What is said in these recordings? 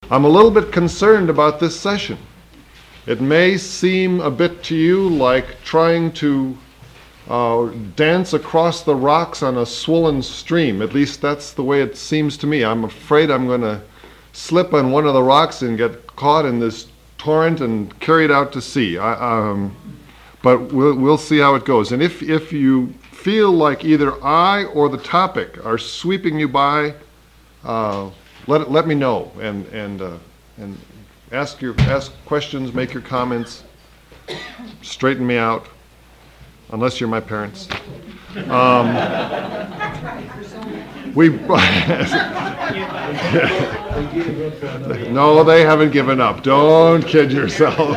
I'm a little bit concerned about this session. It may seem a bit to you like trying to dance across the rocks on a swollen stream. At least that's the way it seems to me. I'm afraid I'm going to slip on one of the rocks and get caught in this torrent and carried out to sea. But we'll see how it goes. And if you feel like either I or the topic are sweeping you by, let me know and ask questions, make your comments, straighten me out, unless you're my parents. No, they haven't given up. Don't kid yourself.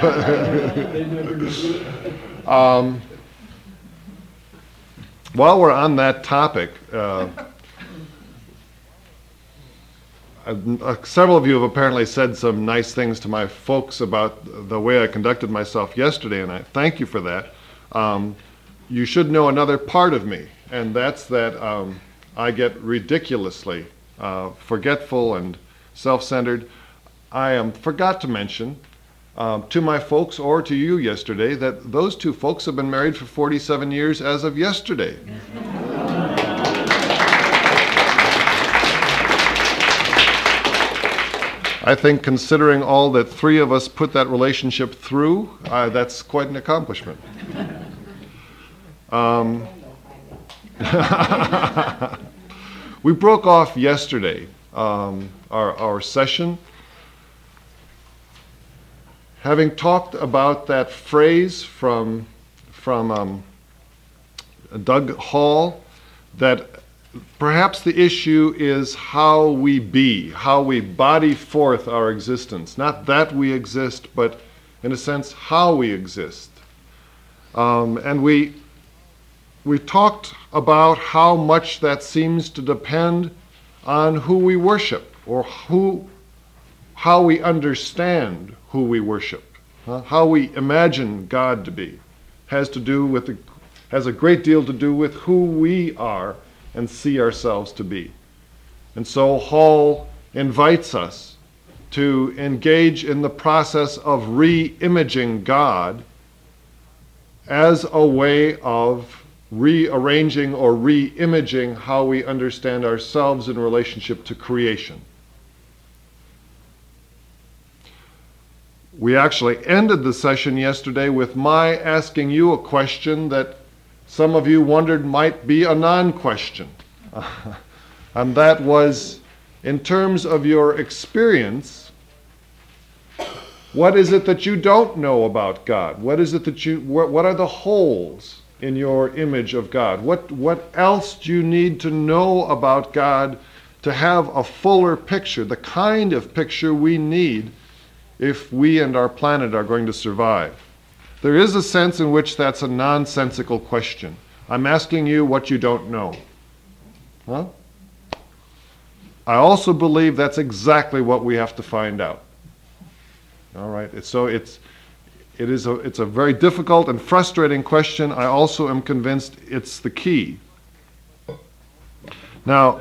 While we're on that topic, several of you have apparently said some nice things to my folks about the way I conducted myself yesterday, and I thank you for that. You should know another part of me, and that's that I get ridiculously forgetful and self-centered. I forgot to mention to my folks or to you yesterday that those two folks have been married for 47 years as of yesterday. I think considering all that three of us put that relationship through, that's quite an accomplishment. We broke off yesterday, our session, having talked about that phrase from Doug Hall, that perhaps the issue is how we be, how we body forth our existence. Not that we exist, but in a sense, how we exist. And we talked about how much that seems to depend on who we worship, or how we understand who we worship, how we imagine God to be. Has a great deal to do with who we are and see ourselves to be. And so Hall invites us to engage in the process of re-imaging God as a way of rearranging or re-imaging how we understand ourselves in relationship to creation. We actually ended the session yesterday with my asking you a question that some of you wondered might be a non-question. And that was, in terms of your experience, what is it that you don't know about God? What is it that what are the holes in your image of God? What else do you need to know about God to have a fuller picture, the kind of picture we need if we and our planet are going to survive? There is a sense in which that's a nonsensical question. I'm asking you what you don't know. Huh? I also believe that's exactly what we have to find out. All right. So it's a very difficult and frustrating question. I also am convinced it's the key. Now,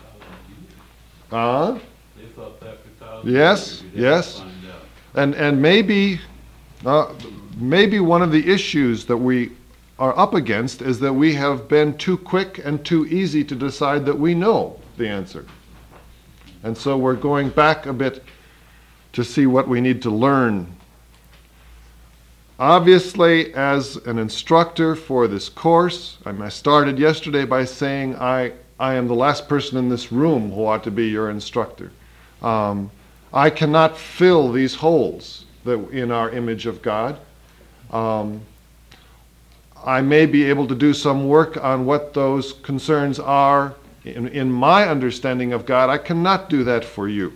yes, and maybe one of the issues that we are up against is that we have been too quick and too easy to decide that we know the answer. And so we're going back a bit to see what we need to learn. Obviously, as an instructor for this course, I started yesterday by saying I am the last person in this room who ought to be your instructor. I cannot fill these holes in our image of God. I may be able to do some work on what those concerns are in my understanding of God. I cannot do that for you.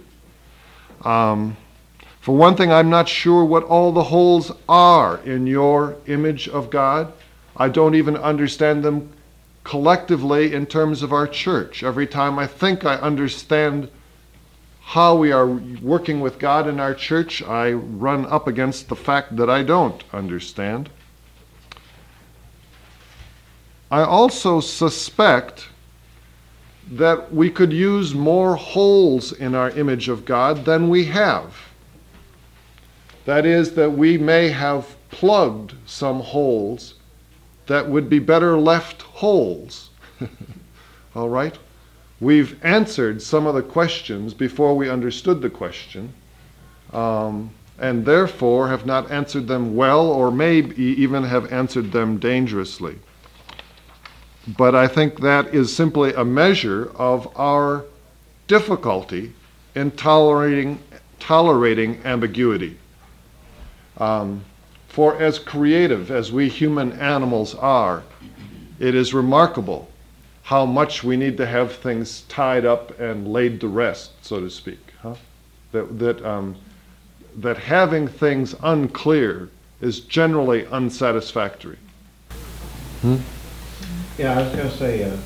For one thing, I'm not sure what all the holes are in your image of God. I don't even understand them collectively in terms of our church. Every time I think I understand how we are working with God in our church, I run up against the fact that I don't understand. I also suspect that we could use more holes in our image of God than we have. That is, that we may have plugged some holes that would be better left holes. All right? We've answered some of the questions before we understood the question, and therefore have not answered them well, or maybe even have answered them dangerously. But I think that is simply a measure of our difficulty in tolerating ambiguity. For as creative as we human animals are, it is remarkable how much we need to have things tied up and laid to rest, so to speak. That having things unclear is generally unsatisfactory. Yeah, I was going to say,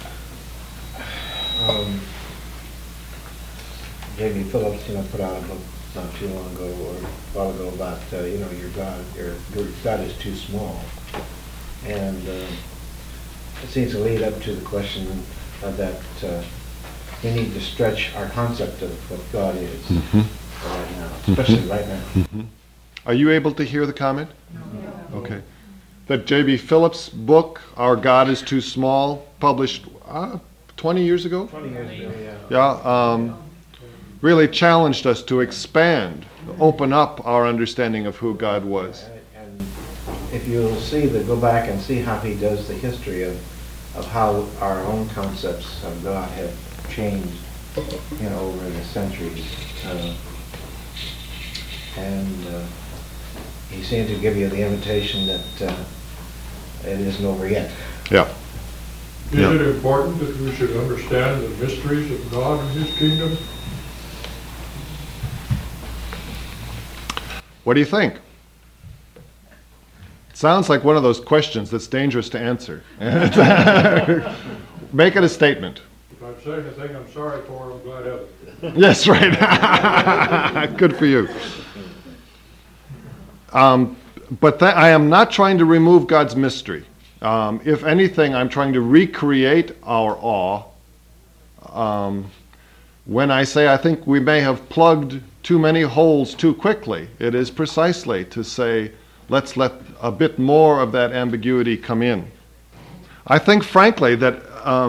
J.B. Phillips, put out a book not too long ago or a while ago about, your God is too small. And it seems to lead up to the question that we need to stretch our concept of what God is right now, especially right now. Are you able to hear the comment? No. Okay. That J.B. Phillips book, Our God is Too Small, published 20 years ago? 20 years ago, yeah. Yeah, really challenged us to expand, open up our understanding of who God was. And if you'll go back and see how he does the history of how our own concepts of God have changed, over the centuries. He seemed to give you the invitation that it isn't over yet. Yeah. Is it important that we should understand the mysteries of God and his kingdom? What do you think? It sounds like one of those questions that's dangerous to answer. Make it a statement. If I'm saying a thing I'm sorry for, I'm glad of it. Yes, right. Good for you. But I am not trying to remove God's mystery. If anything, I'm trying to recreate our awe. When I say I think we may have plugged too many holes too quickly, it is precisely to say, let's let a bit more of that ambiguity come in. I think, frankly, that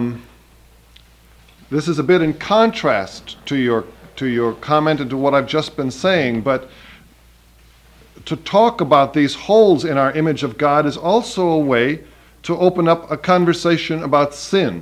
this is a bit in contrast to your comment and to what I've just been saying, but to talk about these holes in our image of God is also a way to open up a conversation about sin.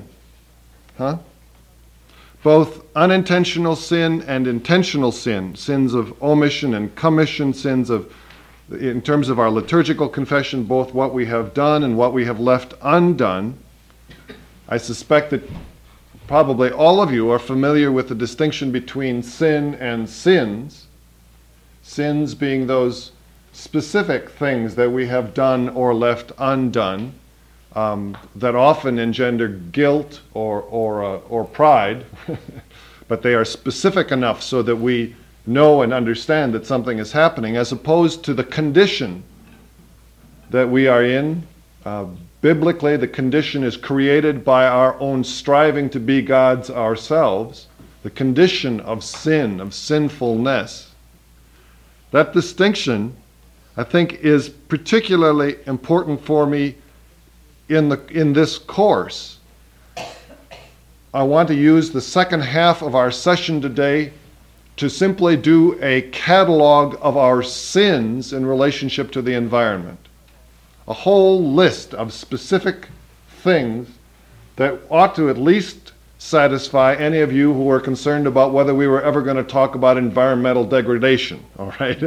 Both unintentional sin and intentional sin, sins of omission and commission, sins of, in terms of our liturgical confession, both what we have done and what we have left undone. I suspect that probably all of you are familiar with the distinction between sin and sins. Sins being those specific things that we have done or left undone, that often engender guilt or pride, but they are specific enough so that we know and understand that something is happening, as opposed to the condition that we are in. Biblically, the condition is created by our own striving to be gods ourselves, the condition of sin, of sinfulness. That distinction, I think, is particularly important for me in this course. I want to use the second half of our session today to simply do a catalog of our sins in relationship to the environment. A whole list of specific things that ought to at least satisfy any of you who are concerned about whether we were ever going to talk about environmental degradation. All right?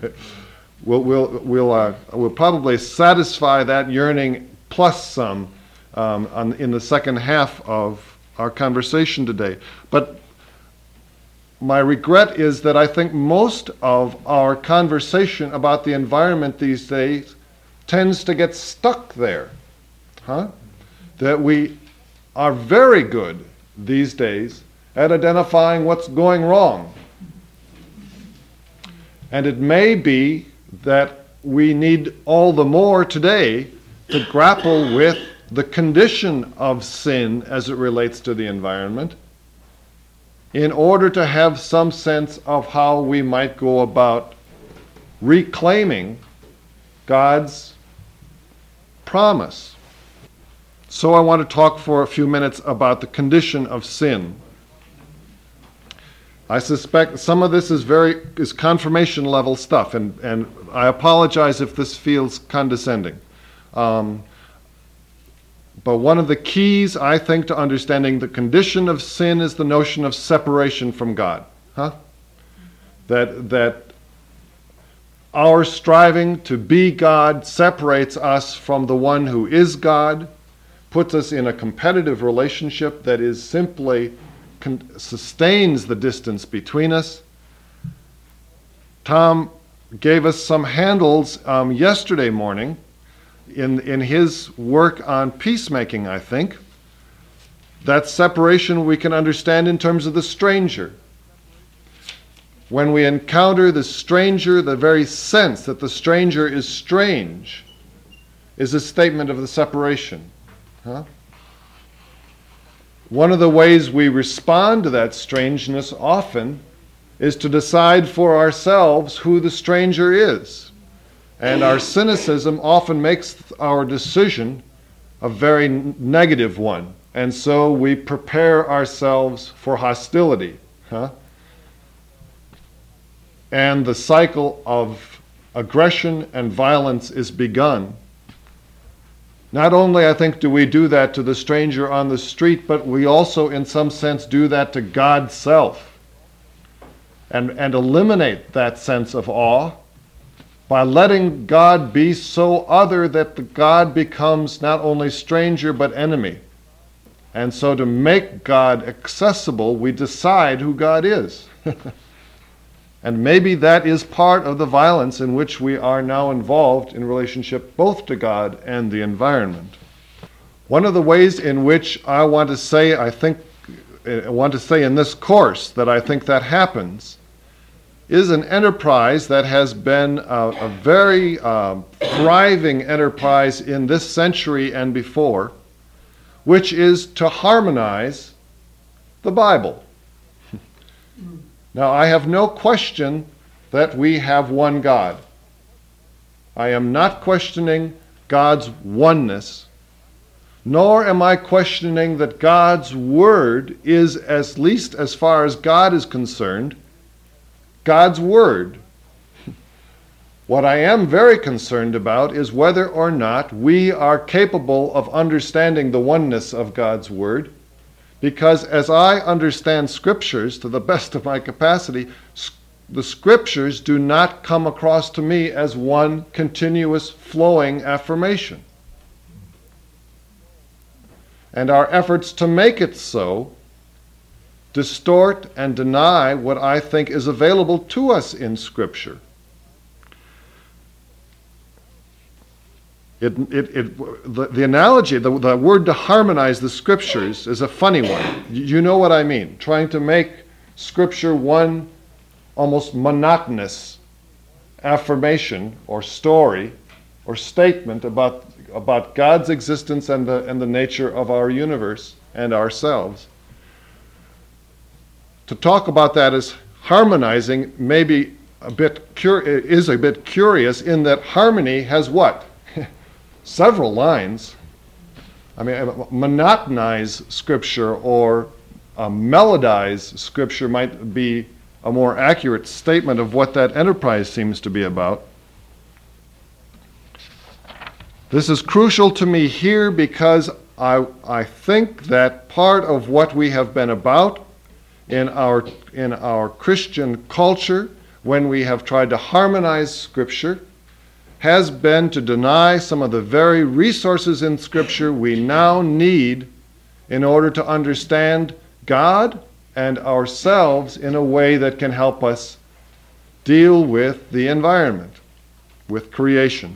We'll probably satisfy that yearning plus some in the second half of our conversation today. But my regret is that I think most of our conversation about the environment these days tends to get stuck there. That we are very good these days at identifying what's going wrong. And it may be that we need all the more today to grapple with the condition of sin as it relates to the environment in order to have some sense of how we might go about reclaiming God's promise. So I want to talk for a few minutes about the condition of sin. I suspect some of this is confirmation level stuff, and I apologize if this feels condescending. But one of the keys, I think, to understanding the condition of sin is the notion of separation from God. That our striving to be God separates us from the one who is God, puts us in a competitive relationship that is simply sustains the distance between us. Tom gave us some handles yesterday morning in his work on peacemaking, I think. That separation we can understand in terms of the stranger. When we encounter the stranger, the very sense that the stranger is strange is a statement of the separation. One of the ways we respond to that strangeness often is to decide for ourselves who the stranger is. And our cynicism often makes our decision a very negative one. And so we prepare ourselves for hostility. And the cycle of aggression and violence is begun. Not only, I think, do we do that to the stranger on the street, but we also, in some sense, do that to God's self. And eliminate that sense of awe by letting God be so other that the God becomes not only stranger but enemy. And so to make God accessible, we decide who God is. And maybe that is part of the violence in which we are now involved in relationship both to God and the environment. One of the ways in which I want to say in this course that I think that happens is an enterprise that has been a very thriving enterprise in this century and before, which is to harmonize the Bible. Now, I have no question that we have one God. I am not questioning God's oneness, nor am I questioning that God's Word is, at least as far as God is concerned, God's Word. What I am very concerned about is whether or not we are capable of understanding the oneness of God's Word, because as I understand Scriptures to the best of my capacity, the Scriptures do not come across to me as one continuous flowing affirmation. And our efforts to make it so distort and deny what I think is available to us in Scripture. The analogy, the word to harmonize the Scriptures is a funny one. You know what I mean. Trying to make Scripture one almost monotonous affirmation or story or statement about God's existence and the nature of our universe and ourselves. To talk about that as harmonizing maybe is a bit curious in that harmony has what? Several lines. I mean, monotonize Scripture or melodize Scripture might be a more accurate statement of what that enterprise seems to be about. This is crucial to me here because I think that part of what we have been about in our Christian culture when we have tried to harmonize Scripture has been to deny some of the very resources in Scripture we now need in order to understand God and ourselves in a way that can help us deal with the environment, with creation.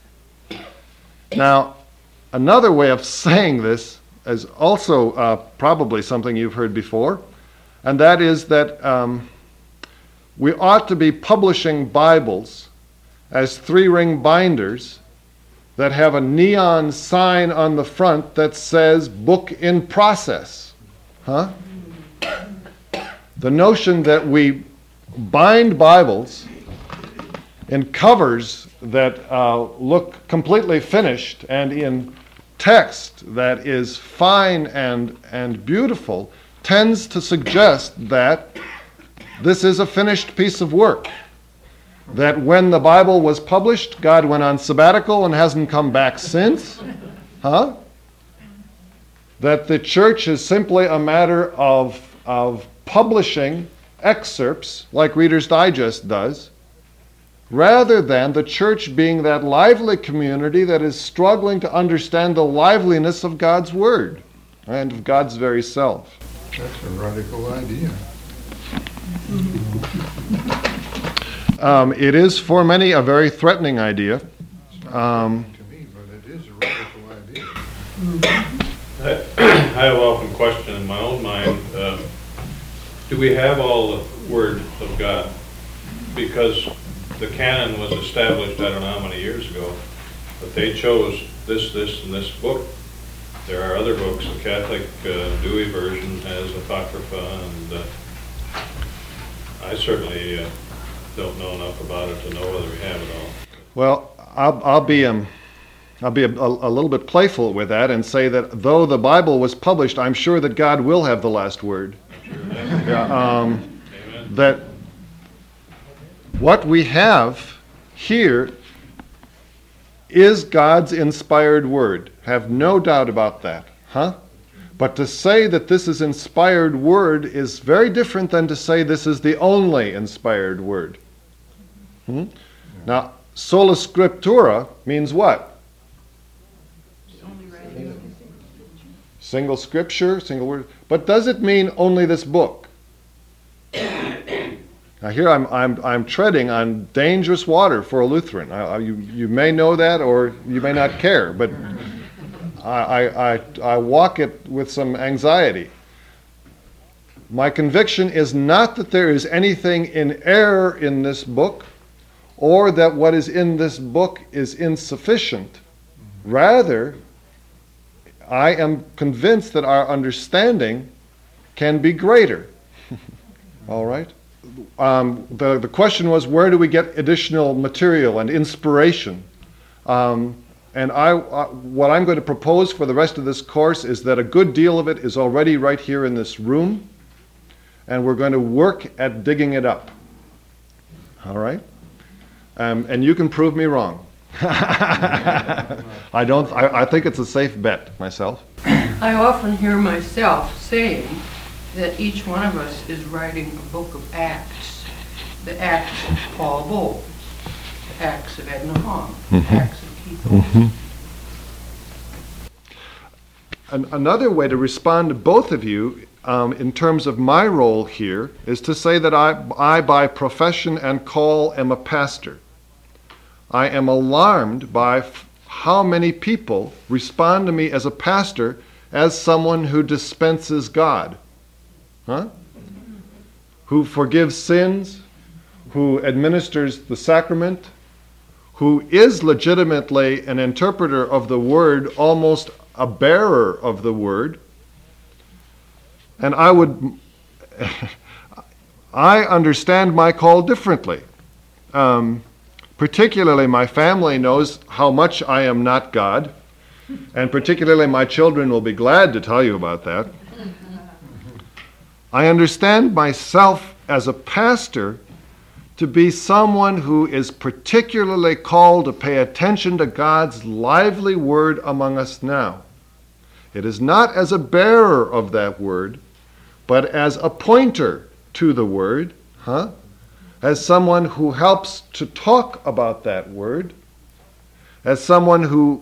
Now, another way of saying this is also probably something you've heard before, and that is that we ought to be publishing Bibles as 3-ring binders that have a neon sign on the front that says book in process. Huh? The notion that we bind Bibles in covers that look completely finished and in text that is fine and beautiful tends to suggest that this is a finished piece of work. That when the Bible was published, God went on sabbatical and hasn't come back since. Huh? That the church is simply a matter of publishing excerpts like Reader's Digest does, rather than the church being that lively community that is struggling to understand the liveliness of God's Word and of God's very self. That's a radical idea. It is for many a very threatening idea. To me, but it is a radical idea. I have often questioned in my own mind, do we have all the Word of God? Because the canon was established, I don't know how many years ago, but they chose this, and this book. There are other books. The Catholic Dewey version has Apocrypha, and I certainly don't know enough about it to know whether we have it all. Well, I'll be a little bit playful with that and say that though the Bible was published, I'm sure that God will have the last word. Yeah, that what we have here is God's inspired word. Have no doubt about that. Huh? But to say that this is inspired word is very different than to say this is the only inspired word. Now, sola scriptura means what? Single scripture, single word. But does it mean only this book? Now here I'm treading on dangerous water for a Lutheran. You may know that or you may not care, but I walk it with some anxiety. My conviction is not that there is anything in error in this book or that what is in this book is insufficient. Rather, I am convinced that our understanding can be greater. All right? The question was, where do we get additional material and inspiration? And what I'm going to propose for the rest of this course is that a good deal of it is already right here in this room, and we're going to work at digging it up. All right? And you can prove me wrong. I think it's a safe bet myself. I often hear myself saying that each one of us is writing a book of Acts. The Acts of Paul Bowl, the Acts of Edna Hong, the Acts of Keith Olsen. Another way to respond to both of you in terms of my role here is to say that I by profession and call am a pastor. I am alarmed by how many people respond to me as a pastor as someone who dispenses God. Huh? Who forgives sins, who administers the sacrament, who is legitimately an interpreter of the word, almost a bearer of the word. And I understand my call differently. Particularly my family knows how much I am not God, and particularly my children will be glad to tell you about that. I understand myself as a pastor to be someone who is particularly called to pay attention to God's lively word among us now. It is not as a bearer of that word, but as a pointer to the word, as someone who helps to talk about that word, as someone who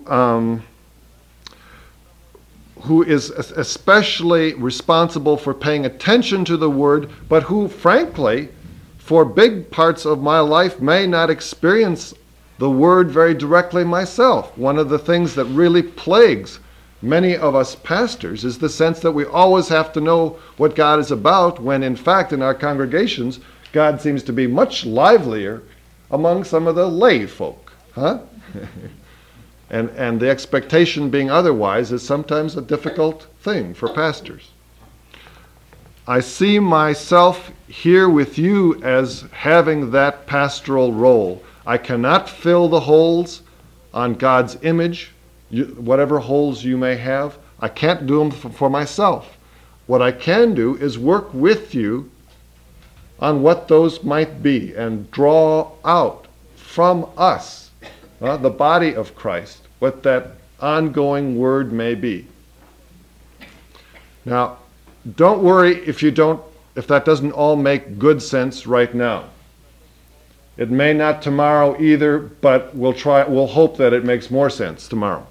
is especially responsible for paying attention to the word, but who, frankly, for big parts of my life may not experience the word very directly myself. One of the things that really plagues many of us pastors is the sense that we always have to know what God is about, when in fact in our congregations God seems to be much livelier among some of the lay folk. And the expectation being otherwise is sometimes a difficult thing for pastors. I see myself here with you as having that pastoral role. I cannot fill the holes on God's image, whatever holes you may have. I can't do them for myself. What I can do is work with you on what those might be and draw out from us, the body of Christ, what that ongoing word may be. Now, don't worry if that doesn't all make good sense right now. It may not tomorrow either, but we'll hope that it makes more sense tomorrow.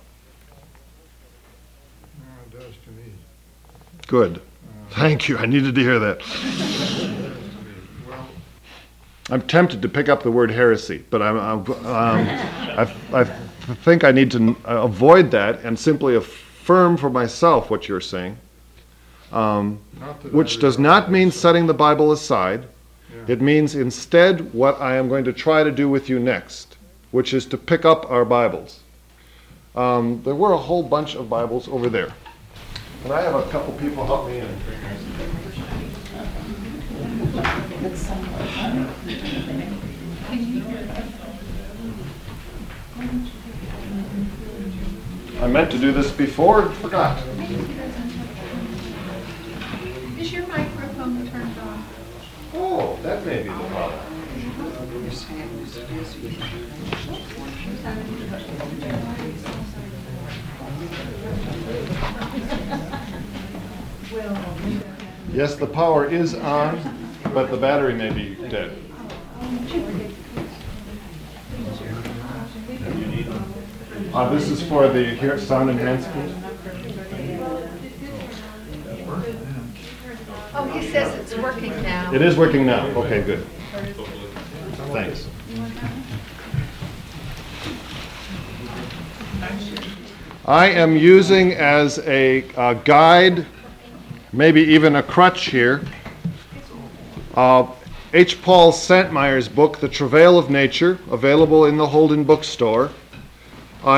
No, it does to me. Good. Thank you. I needed to hear that. Well, I'm tempted to pick up the word heresy, but I think I need to avoid that and simply affirm for myself what you're saying, which does not mean setting the Bible aside. Yeah. It means instead what I am going to try to do with you next, which is to pick up our Bibles. There were a whole bunch of Bibles over there. Can I have a couple people help me in? I meant to do this before and forgot. Is your microphone turned on? Oh, that may be the problem. Yes, the power is on, but the battery may be dead. This is for the sound enhancement. Oh, he says it's working now. It is working now. Okay, good. Thanks. I am using as a guide, maybe even a crutch here, H. Paul Santmeyer's book, The Travail of Nature, available in the Holden Bookstore. I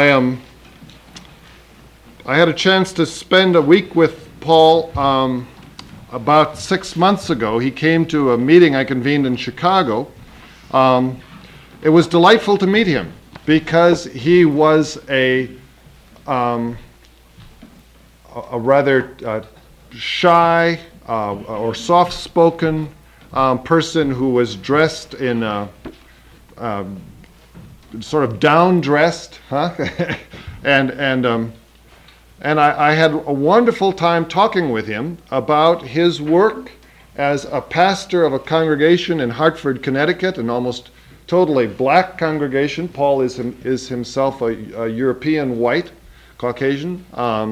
had a chance to spend a week with Paul about 6 months ago. He came to a meeting I convened in Chicago. It was delightful to meet him because he was a rather shy or soft-spoken person who was dressed in sort of down-dressed, and I had a wonderful time talking with him about his work as a pastor of a congregation in Hartford, Connecticut, an almost totally black congregation. Paul is himself a European white, Caucasian.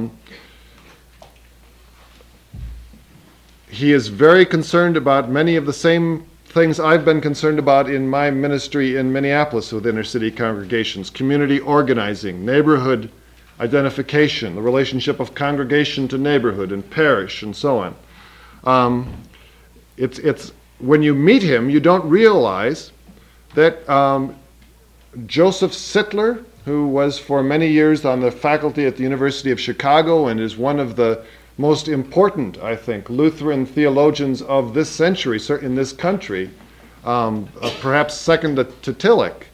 He is very concerned about many of the same things I've been concerned about in my ministry in Minneapolis with inner city congregations: community organizing, neighborhood identification, the relationship of congregation to neighborhood and parish, and so on. It's when you meet him, you don't realize that Joseph Sittler, who was for many years on the faculty at the University of Chicago and is one of the most important, I think, Lutheran theologians of this century, in this country, perhaps second to Tillich.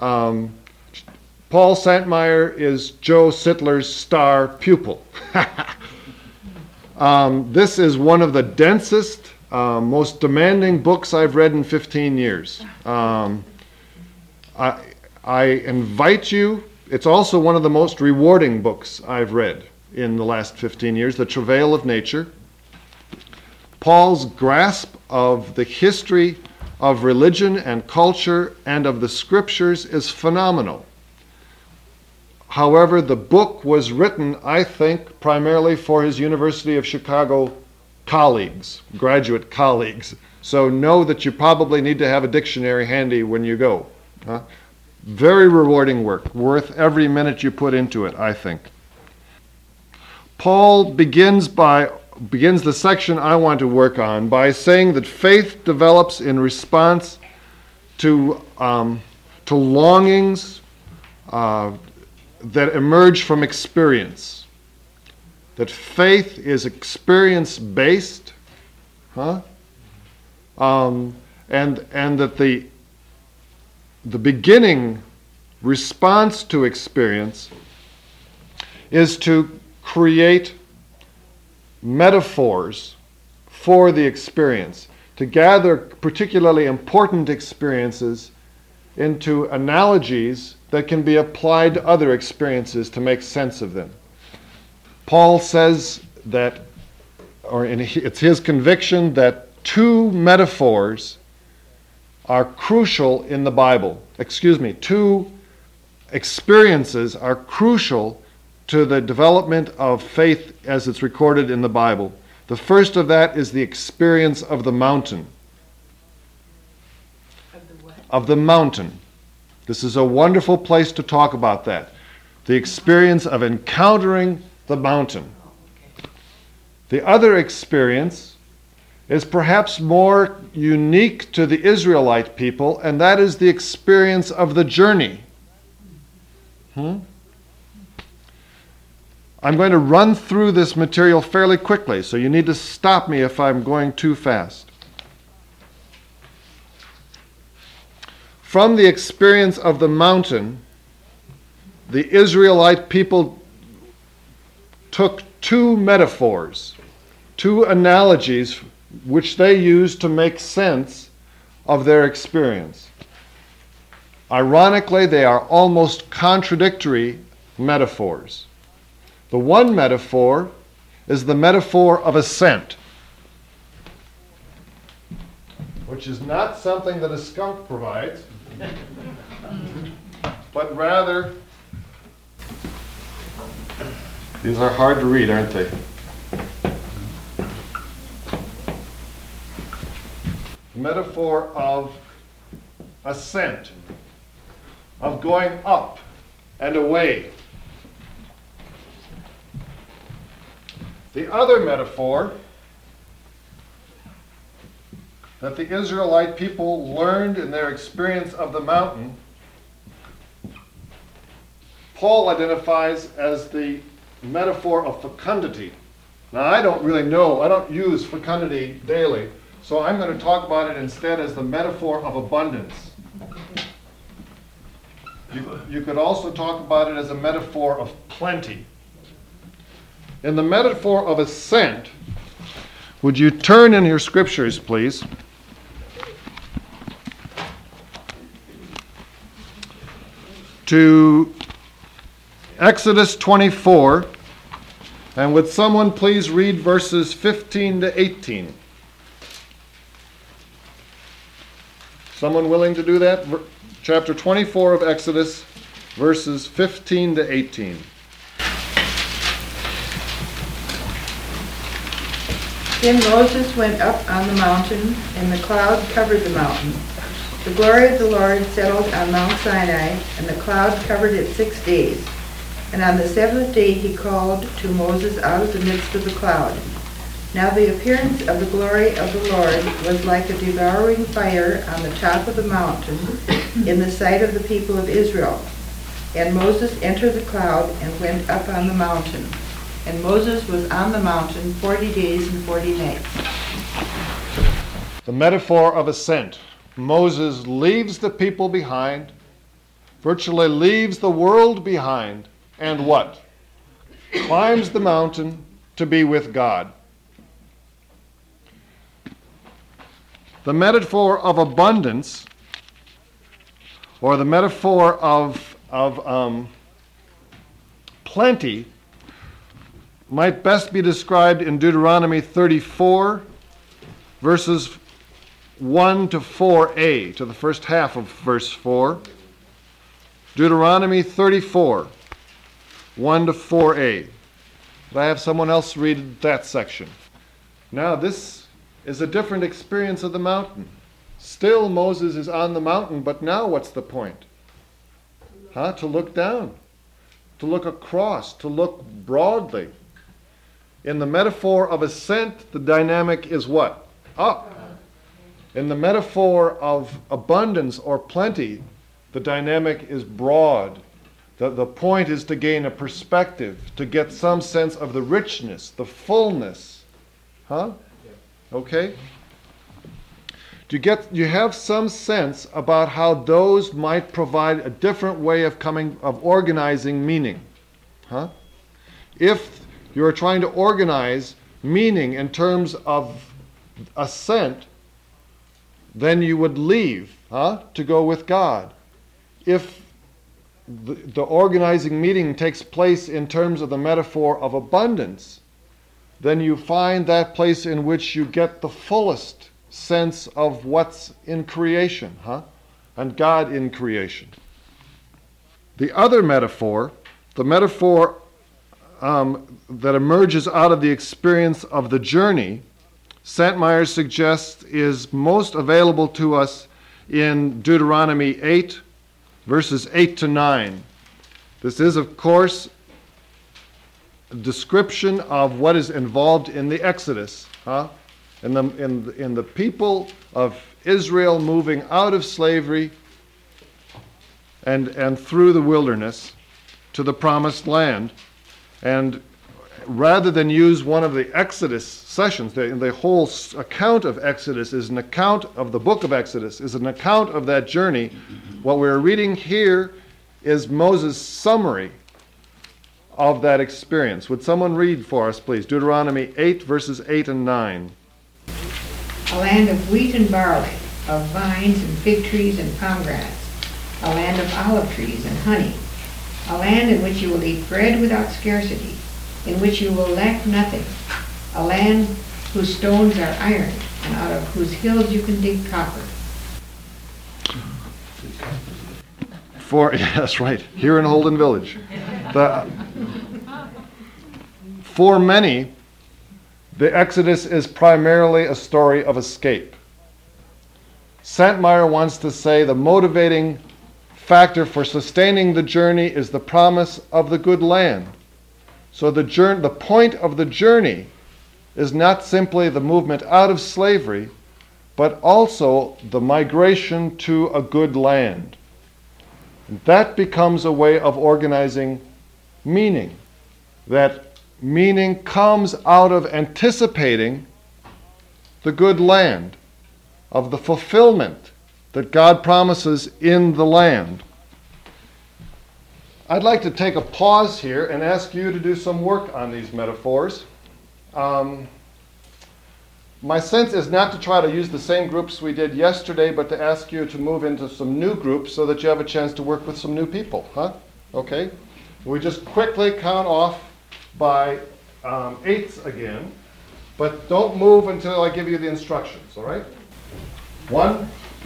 Paul Santmeyer is Joe Sittler's star pupil. This is one of the densest, most demanding books I've read in 15 years. I invite you, it's also one of the most rewarding books I've read in the last 15 years, The Travail of Nature. Paul's grasp of the history of religion and culture and of the scriptures is phenomenal. However, the book was written, I think, primarily for his University of Chicago colleagues, graduate colleagues. So know that you probably need to have a dictionary handy when you go. Very rewarding work, worth every minute you put into it, I think. Paul begins the section I want to work on by saying that faith develops in response to longings, that emerge from experience. That faith is experience-based, and that the beginning response to experience is to create metaphors for the experience, to gather particularly important experiences into analogies that can be applied to other experiences to make sense of them. Paul says that, it's his conviction that two metaphors are crucial in the Bible. Two experiences are crucial to the development of faith as it's recorded in the Bible. The first of that is the experience of the mountain. Of the what? Of the mountain. This is a wonderful place to talk about that. The experience of encountering the mountain. The other experience is perhaps more unique to the Israelite people, and that is the experience of the journey. I'm going to run through this material fairly quickly, so you need to stop me if I'm going too fast. From the experience of the mountain, the Israelite people took two metaphors, two analogies which they used to make sense of their experience. Ironically, they are almost contradictory metaphors. The one metaphor is the metaphor of ascent, which is not something that a skunk provides, but rather, these are hard to read, aren't they? The metaphor of ascent, of going up and away. The other metaphor that the Israelite people learned in their experience of the mountain, Paul identifies as the metaphor of fecundity. Now, I don't really know, I don't use fecundity daily, so I'm going to talk about it instead as the metaphor of abundance. You could also talk about it as a metaphor of plenty. In the metaphor of ascent, would you turn in your scriptures, please, to Exodus 24, and would someone please read verses 15 to 18? Someone willing to do that? Chapter 24 of Exodus, verses 15 to 18. Then Moses went up on the mountain, and the cloud covered the mountain. The glory of the Lord settled on Mount Sinai, and the cloud covered it 6 days. And on the seventh day he called to Moses out of the midst of the cloud. Now the appearance of the glory of the Lord was like a devouring fire on the top of the mountain in the sight of the people of Israel. And Moses entered the cloud and went up on the mountain. And Moses was on the mountain 40 days and 40 nights. The metaphor of ascent. Moses leaves the people behind, virtually leaves the world behind, and what? Climbs the mountain to be with God. The metaphor of abundance, or the metaphor of plenty, might best be described in Deuteronomy 34, verses 1 to 4a, to the first half of verse 4. Deuteronomy 34, 1 to 4a. Could I have someone else read that section? Now, this is a different experience of the mountain. Still, Moses is on the mountain, but now what's the point? To look down, to look across, to look broadly. In the metaphor of ascent, the dynamic is what? Up. In the metaphor of abundance or plenty, the dynamic is broad. The point is to gain a perspective, to get some sense of the richness, the fullness. Huh? Okay? You have some sense about how those might provide a different way of organizing meaning. Huh? If you're trying to organize meaning in terms of assent, then you would leave, to go with God. If the organizing meaning takes place in terms of the metaphor of abundance, then you find that place in which you get the fullest sense of what's in creation, and God in creation. The other metaphor, the metaphor that emerges out of the experience of the journey, Santmeyer suggests is most available to us in Deuteronomy 8, verses 8 to 9. This is, of course, a description of what is involved in the Exodus, in the people of Israel moving out of slavery and through the wilderness to the promised land. And rather than use one of the Exodus sessions, the whole account of Exodus is an account of the book of Exodus, is an account of that journey. What we're reading here is Moses' summary of that experience. Would someone read for us, please? Deuteronomy 8, verses 8 and 9. A land of wheat and barley, of vines and fig trees and pomegranates, a land of olive trees and honey, a land in which you will eat bread without scarcity, in which you will lack nothing, a land whose stones are iron, and out of whose hills you can dig copper. Yes, right, here in Holden Village. For many, the Exodus is primarily a story of escape. Santmeyer wants to say the motivating factor for sustaining the journey is the promise of the good land. So the point of the journey is not simply the movement out of slavery, but also the migration to a good land. And that becomes a way of organizing meaning. That meaning comes out of anticipating the good land, of the fulfillment that God promises in the land. I'd like to take a pause here and ask you to do some work on these metaphors. My sense is not to try to use the same groups we did yesterday, but to ask you to move into some new groups so that you have a chance to work with some new people. Okay? We just quickly count off by eighths again, but don't move until I give you the instructions, all right? 1,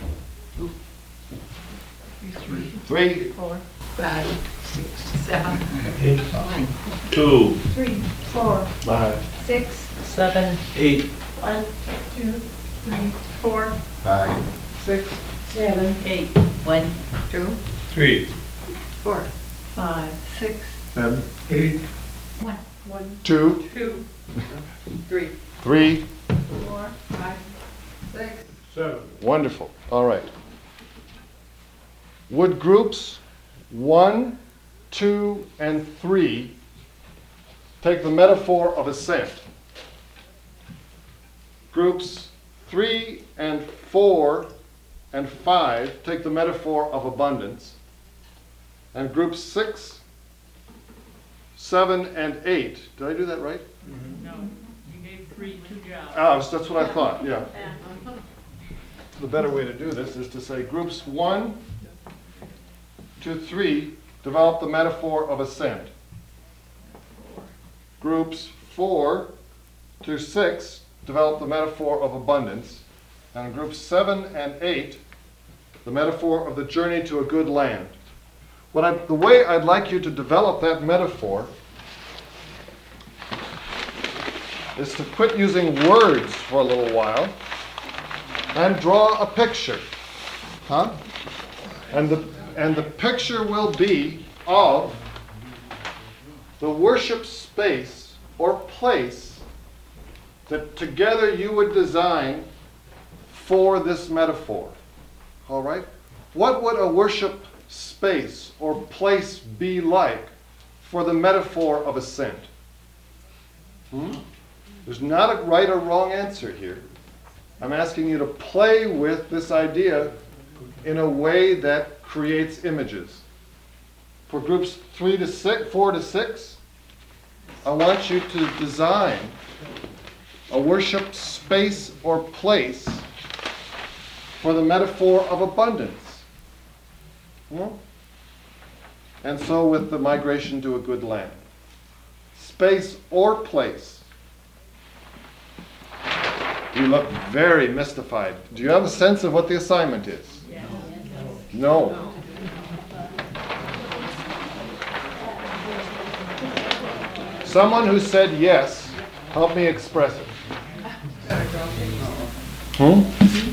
3, 4, 5, 6, 7, 8, 9, 2, 3, 4, 5, 6, 7, 8, 1, 2, 3, 4, 5, 6, 7, 8, 1, 2, 3, 4, 5, 6, 7, 8, 1, 1, 2, 2, 3, 3. 4, 5, 6. 7. Wonderful. All right. Would groups 1, 2, and 3 take the metaphor of ascent? Groups 3 and 4 and 5 take the metaphor of abundance. And groups 6, 7, and 8, did I do that right? No, you gave 3 2 jobs. That's what I thought, yeah. The better way to do this is to say groups 1 to 3 develop the metaphor of ascent. Groups 4 to 6 develop the metaphor of abundance. And groups 7 and 8, the metaphor of the journey to a good land. The way I'd like you to develop that metaphor is to quit using words for a little while and draw a picture. And the picture will be of the worship space or place that together you would design for this metaphor. All right? What would a worship space, or place be like for the metaphor of ascent? There's not a right or wrong answer here. I'm asking you to play with this idea in a way that creates images. For groups 4 to 6, I want you to design a worship space or place for the metaphor of abundance. And so with the migration to a good land. Space or place. You look very mystified. Do you have a sense of what the assignment is? Yes. No. Someone who said yes, help me express it. Well,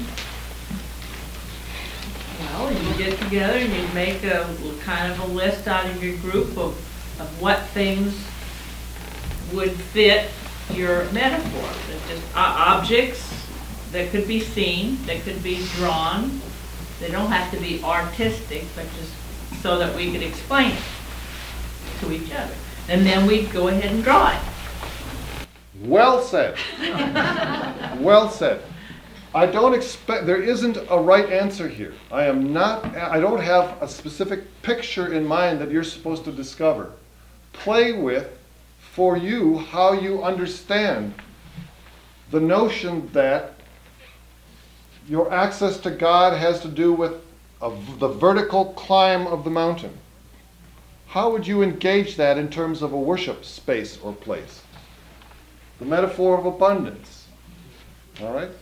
you get together and you make a kind of a list out of your group of what things would fit your metaphor. They're just objects that could be seen, that could be drawn. They don't have to be artistic, but just so that we could explain it to each other. And then we'd go ahead and draw it. Well said. Well said. I don't expect, there isn't a right answer here. I don't have a specific picture in mind that you're supposed to discover. Play with, for you, how you understand the notion that your access to God has to do with the vertical climb of the mountain. How would you engage that in terms of a worship space or place? The metaphor of abundance. All right?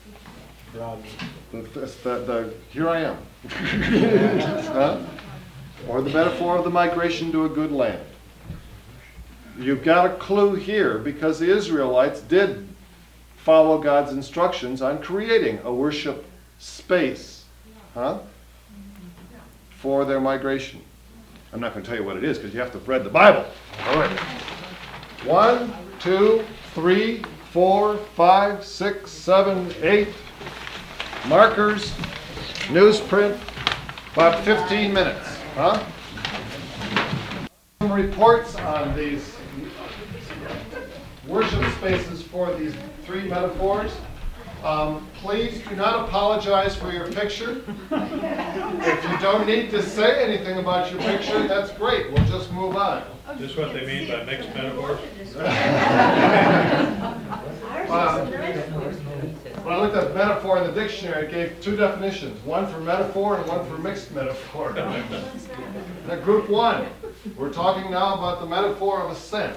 Here I am. Huh? Or the metaphor of the migration to a good land. You've got a clue here because the Israelites did follow God's instructions on creating a worship space for their migration. I'm not going to tell you what it is because you have to have read the Bible. All right. 1, 2, 3, 4, 5, 6, 7, 8 markers, newsprint, about 15 minutes. Some reports on these worship spaces for these 3 metaphors. Please do not apologize for your picture. If you don't need to say anything about your picture, that's great. We'll just move on. Is this what they mean by mixed metaphors? When I looked at metaphor in the dictionary, it gave 2 definitions, one for metaphor and one for mixed metaphor. Now, group 1, we're talking now about the metaphor of ascent.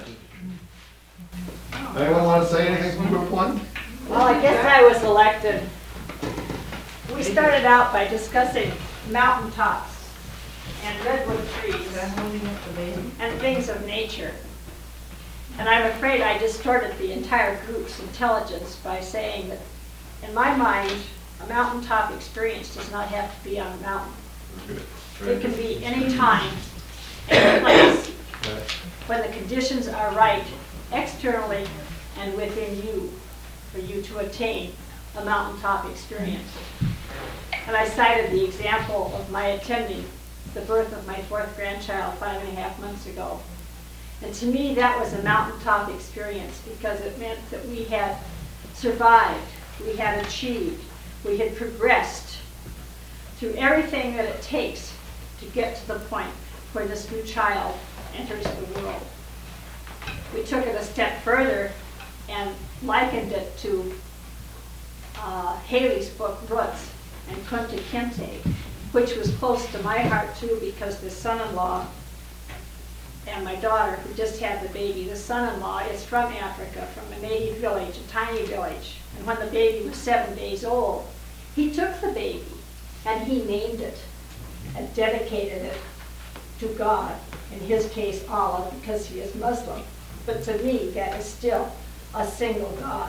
Anyone want to say anything from group 1? Well, I guess I was elected. We started out by discussing mountaintops and redwood trees and things of nature. And I'm afraid I distorted the entire group's intelligence by saying that, in my mind, a mountaintop experience does not have to be on a mountain. It can be any time, any place, when the conditions are right, externally and within you, for you to attain a mountaintop experience. And I cited the example of my attending the birth of my 4th grandchild 5.5 months ago. And to me, that was a mountaintop experience because it meant that we had survived, we had achieved, we had progressed through everything that it takes to get to the point where this new child enters the world. We took it a step further and likened it to Haley's book, Roots, and Kunta Kinte, which was close to my heart too because the son-in-law and my daughter, who just had the baby, the son-in-law is from Africa, from a native village, a tiny village. And when the baby was 7 days old, he took the baby and he named it and dedicated it to God, in his case Allah, because he is Muslim. But to me, that is still a single God.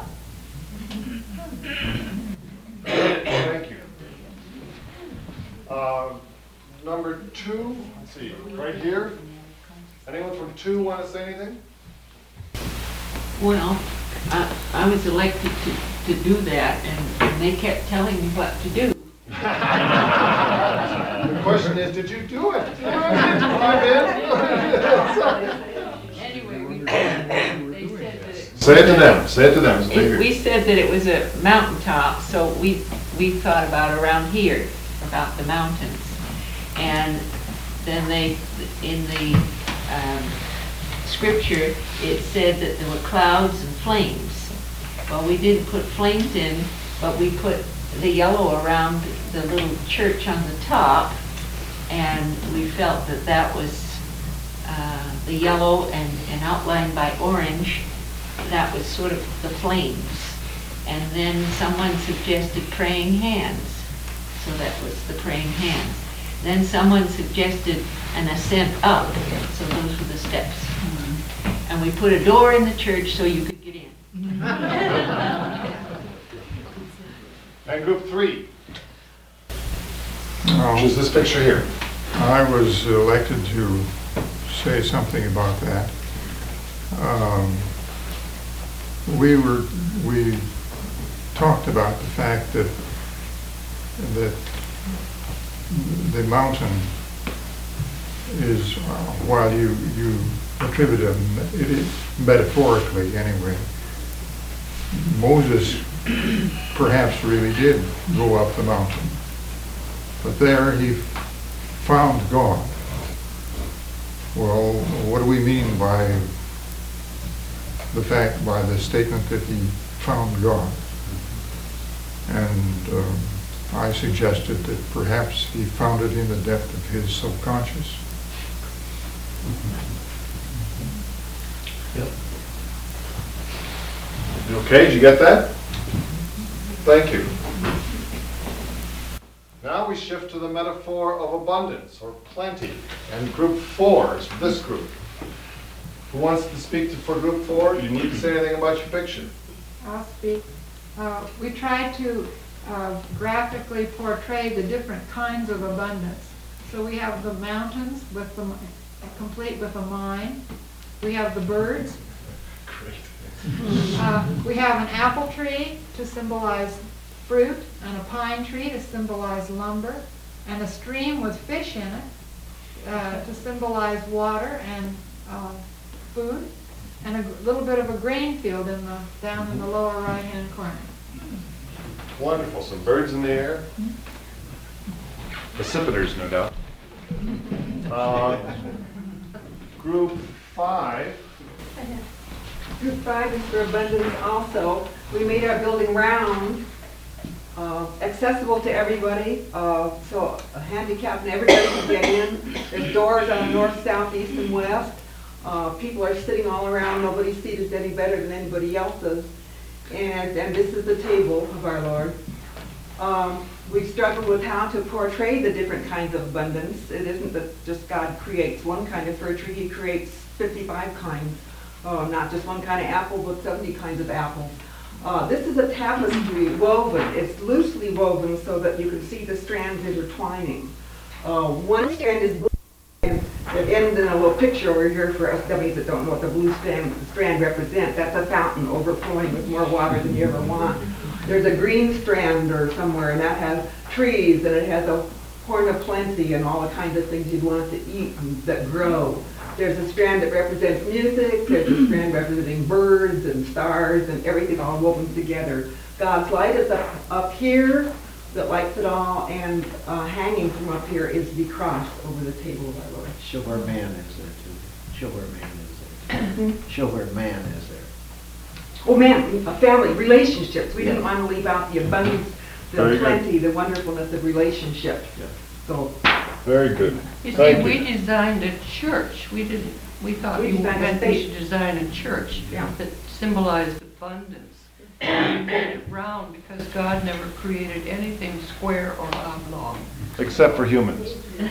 Thank you. Number 2, let's see, right here. Anyone from 2 want to say anything? Well, I was elected to do that, and they kept telling me what to do. The question is, did you do it? I'm in. Anyway, they said that Say it to them, say it to them. It's bigger. we said that it was a mountaintop, so we thought about around here, about the mountains. And then in the scripture, it said that there were clouds and flames. Well, we didn't put flames in, but we put the yellow around the little church on the top, and we felt that that was the yellow and outlined by orange, that was sort of the flames. And then someone suggested praying hands, so that was the praying hands. Then someone suggested an ascent up, so those were the steps. And we put a door in the church so you could get in. And group 3, Now, which is this picture here. I was elected to say something about that. We talked about the fact that the mountain is, while you attribute it metaphorically anyway, Moses perhaps really did go up the mountain, but there he found God. Well, what do we mean by the statement that he found God? And I suggested that perhaps he found it in the depth of his subconscious. Okay, did you get that? Thank you. Now we shift to the metaphor of abundance or plenty. And group 4 is this group. Who wants to speak for group 4? You need to say anything about your picture. I'll speak. We try to graphically portray the different kinds of abundance. So we have the mountains with complete with a mine. We have the birds. Great. We have an apple tree to symbolize fruit, and a pine tree to symbolize lumber, and a stream with fish in it to symbolize water and food, and a little bit of a grain field down in the lower right-hand corner. Wonderful. Some birds in the air. Precipitors, no doubt. Group 5. Group 5 is for abundance also. We made our building round, accessible to everybody, so a handicap and everybody can get in. There's doors on north, south, east, and west. People are sitting all around. Nobody's seat is any better than anybody else's. And this is the table of our Lord. We've struggled with how to portray the different kinds of abundance. It isn't that just God creates one kind of fir tree, he creates 55 kinds. Not just one kind of apple, but 70 kinds of apples. This is a tapestry woven. It's loosely woven so that you can see the strands intertwining. One strand is blue, and it ends in a little picture over here for us dummies that don't know what the blue strand represents. That's a fountain overflowing with more water than you ever want. There's a green strand or somewhere, and that has trees, and it has a horn of plenty and all the kinds of things you'd want to eat that grow. There's a strand that represents music, there's a strand representing birds and stars and everything all woven together. God's light is up here that lights it all, and hanging from up here is the cross over the table of our Lord. Show where man is there too. Show where man is there. Show where man is there. Oh man, a family, relationships. We didn't want to leave out the abundance, the Very good. plenty, the wonderfulness of relationships. Yeah. So Very good. You see, Thank we you. designed a church. We thought We you designed a meant we station. should design a church Yeah. that symbolized abundance. And we made it round because God never created anything square or oblong. Except for humans.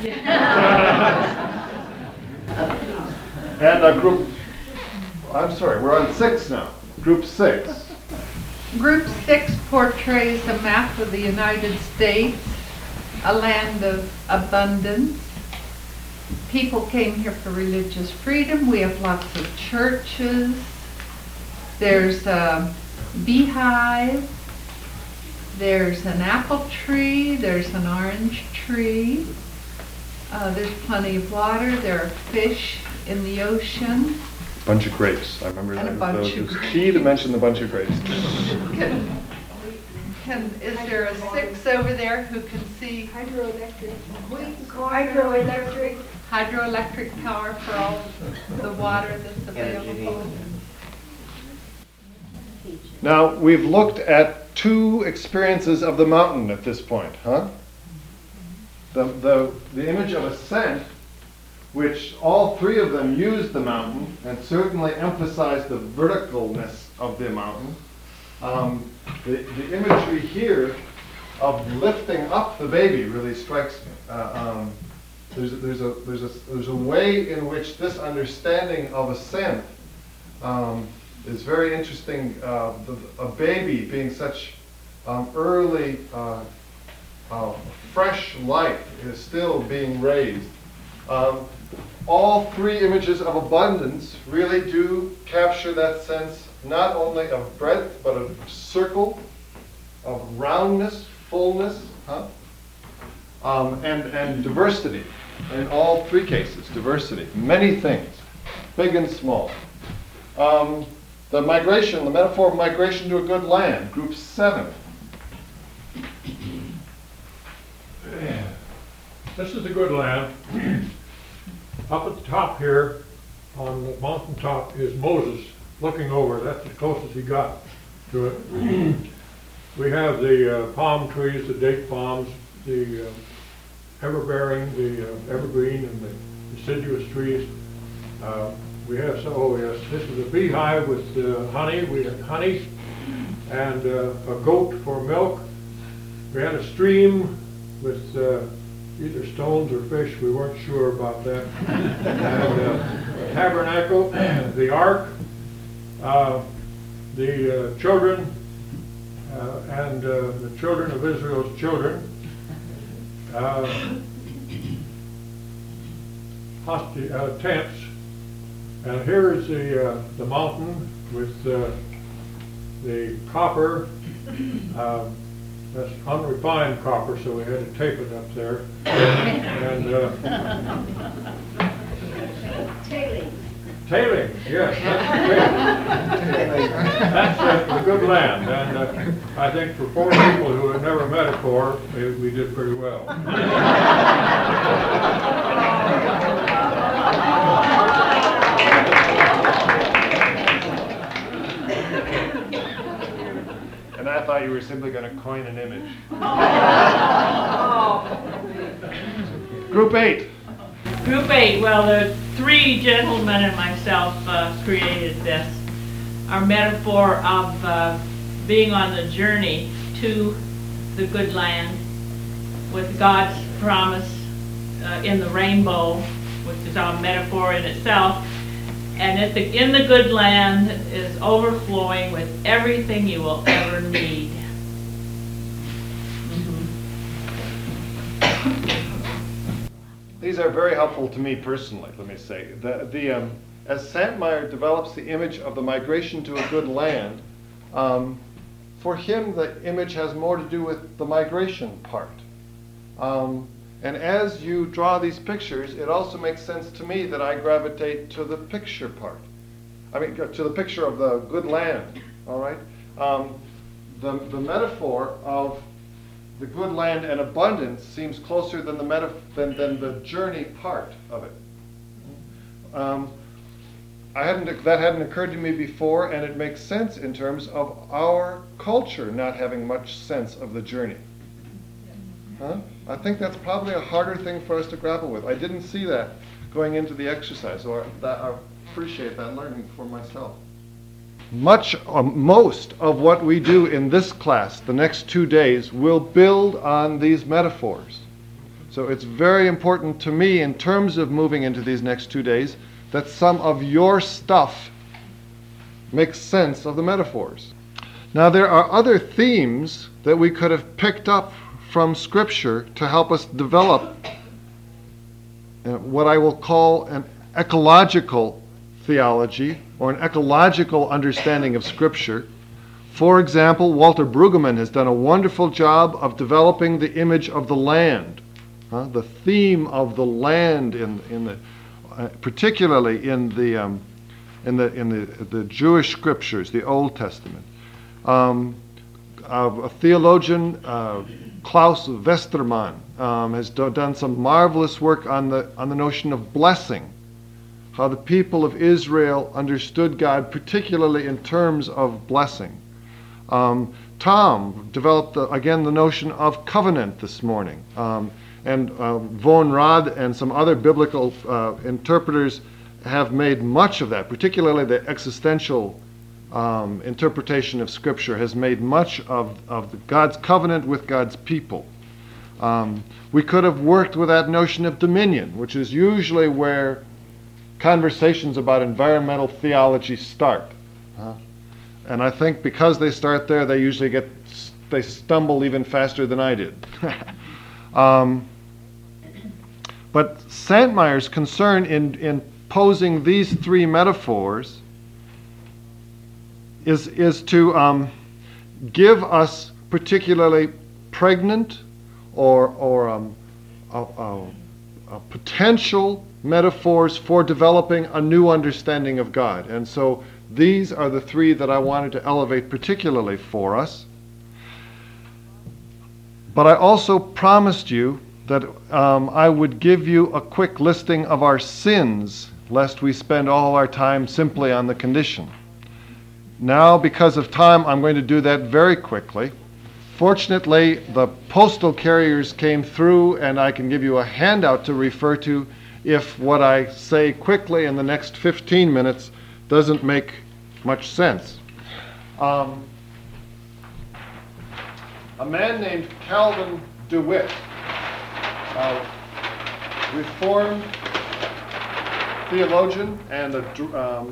And group, I'm sorry, we're on 6 now. Group 6. Group 6 portrays a map of the United States, a land of abundance. People came here for religious freedom. We have lots of churches. There's a beehive. There's an apple tree. There's an orange tree. There's plenty of water, there are fish in the ocean. Bunch of grapes. I remember And a that. bunch It of was key to mention the bunch of grapes. Is there a six over there who can see hydroelectric power for all the water that's available? Now, we've looked at two experiences of the mountain at this point, huh? The image of ascent, which all three of them used the mountain and certainly emphasized the verticalness of the mountain. The imagery here of lifting up the baby really strikes me. There's a way in which this understanding of ascent is very interesting. A baby being such early, fresh life is still being raised. All three images of abundance really do capture that sense not only of breadth, but of circle, of roundness, fullness, and diversity. In all three cases, diversity. Many things, big and small. The migration, the metaphor of migration to a good land, group 7. This is a good land. Up at the top here, on the mountaintop, is Moses looking over. That's the closest he got to it. We have the palm trees, the date palms, the everbearing, the evergreen, and the deciduous trees. We have, this is a beehive with honey. We had honey and a goat for milk. We had a stream with either stones or fish. We weren't sure about that. And a tabernacle, the ark, the children, and the children of Israel's children. Tents. And here is the mountain with the copper. That's unrefined copper, so we had to tape it up there. And tailings, yes, that's the good land. And I think for 4 people who had never met a Corps, we did pretty well. And I thought you were simply going to coin an image. Group 8. Group 8, well, the 3 gentlemen and myself created this. Our metaphor of being on the journey to the good land with God's promise in the rainbow, which is our metaphor in itself. And in the good land is overflowing with everything you will ever need. These are very helpful to me personally, let me say. As Santmeyer develops the image of the migration to a good land, for him the image has more to do with the migration part. And as you draw these pictures, it also makes sense to me that I gravitate to the picture part. I mean, to the picture of the good land, all right? The metaphor of the good land and abundance seems closer than than the journey part of it. That hadn't occurred to me before, and it makes sense in terms of our culture not having much sense of the journey. Huh? I think that's probably a harder thing for us to grapple with. I didn't see that going into the exercise, so I appreciate that learning for myself. Most of what we do in this class, the next 2 days, will build on these metaphors. So it's very important to me, in terms of moving into these next 2 days, that some of your stuff makes sense of the metaphors. Now, there are other themes that we could have picked up from Scripture to help us develop what I will call an ecological theology or an ecological understanding of Scripture. For example, Walter Brueggemann has done a wonderful job of developing the image of the land. The theme of the land in the particularly in the Jewish scriptures, the Old Testament. A theologian, Klaus Westermann, has done some marvelous work on the notion of blessing, how the people of Israel understood God, particularly in terms of blessing. Tom developed, again, the notion of covenant this morning. And Von Rad and some other biblical interpreters have made much of that, particularly the existential interpretation of Scripture has made much of God's covenant with God's people. We could have worked with that notion of dominion, which is usually where conversations about environmental theology start. And I think because they start there, they stumble even faster than I did. But Santmeyer's concern in posing these three metaphors is to give us particularly pregnant or potential metaphors for developing a new understanding of God. And so these are the three that I wanted to elevate particularly for us. But I also promised you that I would give you a quick listing of our sins, lest we spend all our time simply on the condition. Now, because of time, I'm going to do that very quickly. Fortunately, the postal carriers came through, and I can give you a handout to refer to if what I say quickly in the next 15 minutes doesn't make much sense. A man named Calvin DeWitt, Reformed theologian and a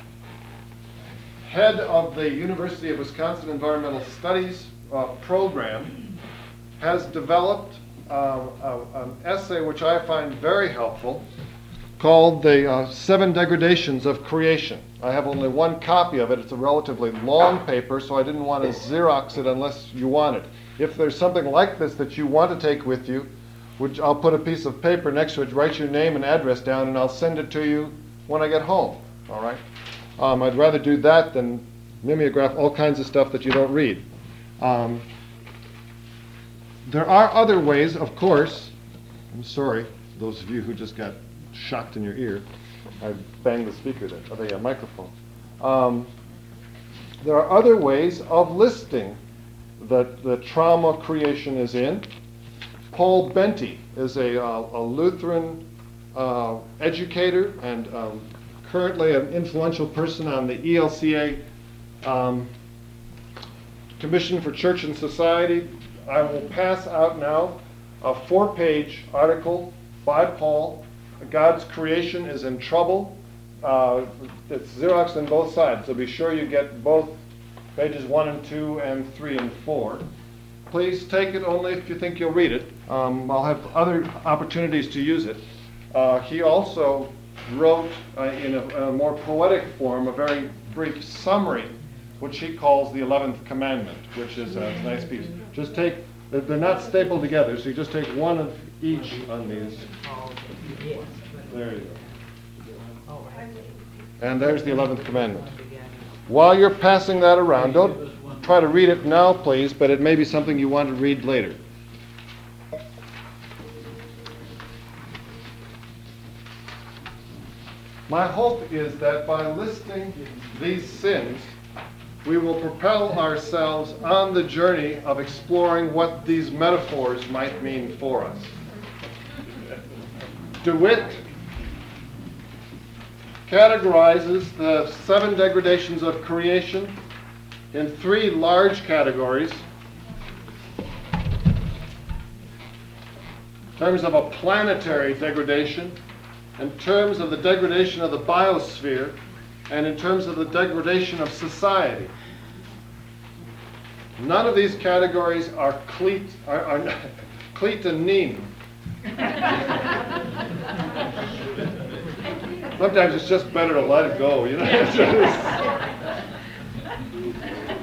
head of the University of Wisconsin Environmental Studies program, has developed an essay which I find very helpful called The 7 Degradations of Creation. I have only one copy of it. It's a relatively long paper, so I didn't want to Xerox it unless you want it. If there's something like this that you want to take with you, which I'll put a piece of paper next to it, write your name and address down, and I'll send it to you when I get home. All right? I'd rather do that than mimeograph all kinds of stuff that you don't read. There are other ways, of course. I'm sorry, those of you who just got shocked in your ear. I banged the speaker there, or the microphone. There are other ways of listing that the trauma creation is in. Paul Benty is a Lutheran educator and currently an influential person on the ELCA Commission for Church and Society. I will pass out now a 4-page article by Paul. God's creation is in trouble. It's Xeroxed on both sides, so be sure you get both pages 1 and 2 and 3 and 4. Please take it only if you think you'll read it. I'll have other opportunities to use it. He also wrote in a more poetic form a very brief summary, which he calls the 11th Commandment, which is a nice piece. Just take, they're not stapled together, so you just take one of each on these. There you go. And there's the 11th Commandment. While you're passing that around, don't try to read it now, please, but it may be something you want to read later. My hope is that by listing these sins, we will propel ourselves on the journey of exploring what these metaphors might mean for us. DeWitt categorizes the 7 degradations of creation in 3 large categories. In terms of a planetary degradation, in terms of the degradation of the biosphere, and in terms of the degradation of society. None of these categories are cleat and neem. Sometimes it's just better to let it go, you know.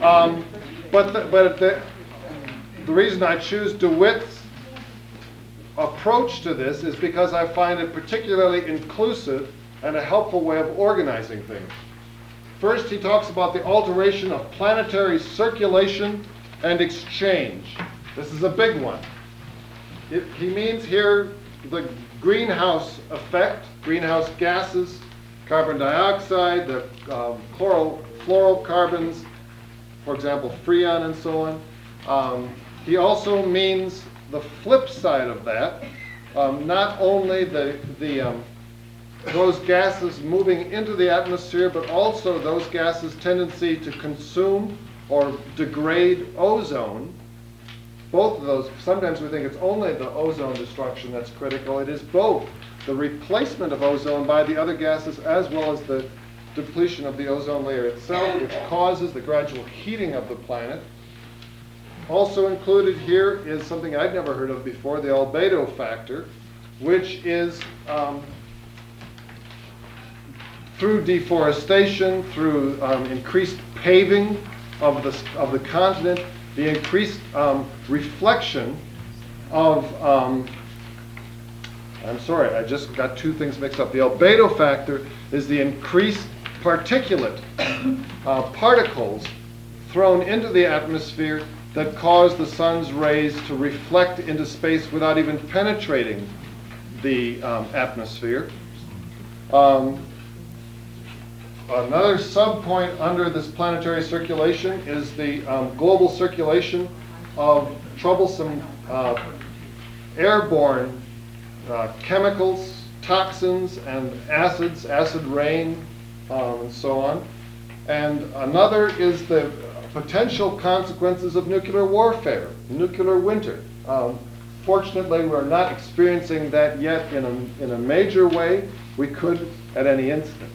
But the reason I choose DeWitt's approach to this is because I find it particularly inclusive and a helpful way of organizing things. First, he talks about the alteration of planetary circulation and exchange. This is a big one. He means here the greenhouse effect, greenhouse gases, carbon dioxide, the chlorofluorocarbons, for example, freon and so on. He also means the flip side of that, not only those gases moving into the atmosphere, but also those gases' tendency to consume or degrade ozone. Both of those, sometimes we think it's only the ozone destruction that's critical. It is both the replacement of ozone by the other gases as well as the depletion of the ozone layer itself, which causes the gradual heating of the planet. Also included here is something I'd never heard of before, the albedo factor, which is through deforestation, through increased paving of the continent, the increased reflection of, I'm sorry, I just got two things mixed up. The albedo factor is the increased particulate particles thrown into the atmosphere that cause the sun's rays to reflect into space without even penetrating the atmosphere. Another sub-point under this planetary circulation is the global circulation of troublesome airborne chemicals, toxins, and acids, acid rain, and so on. And another is the potential consequences of nuclear warfare, nuclear winter. Fortunately, we're not experiencing that yet in a major way. We could at any instant.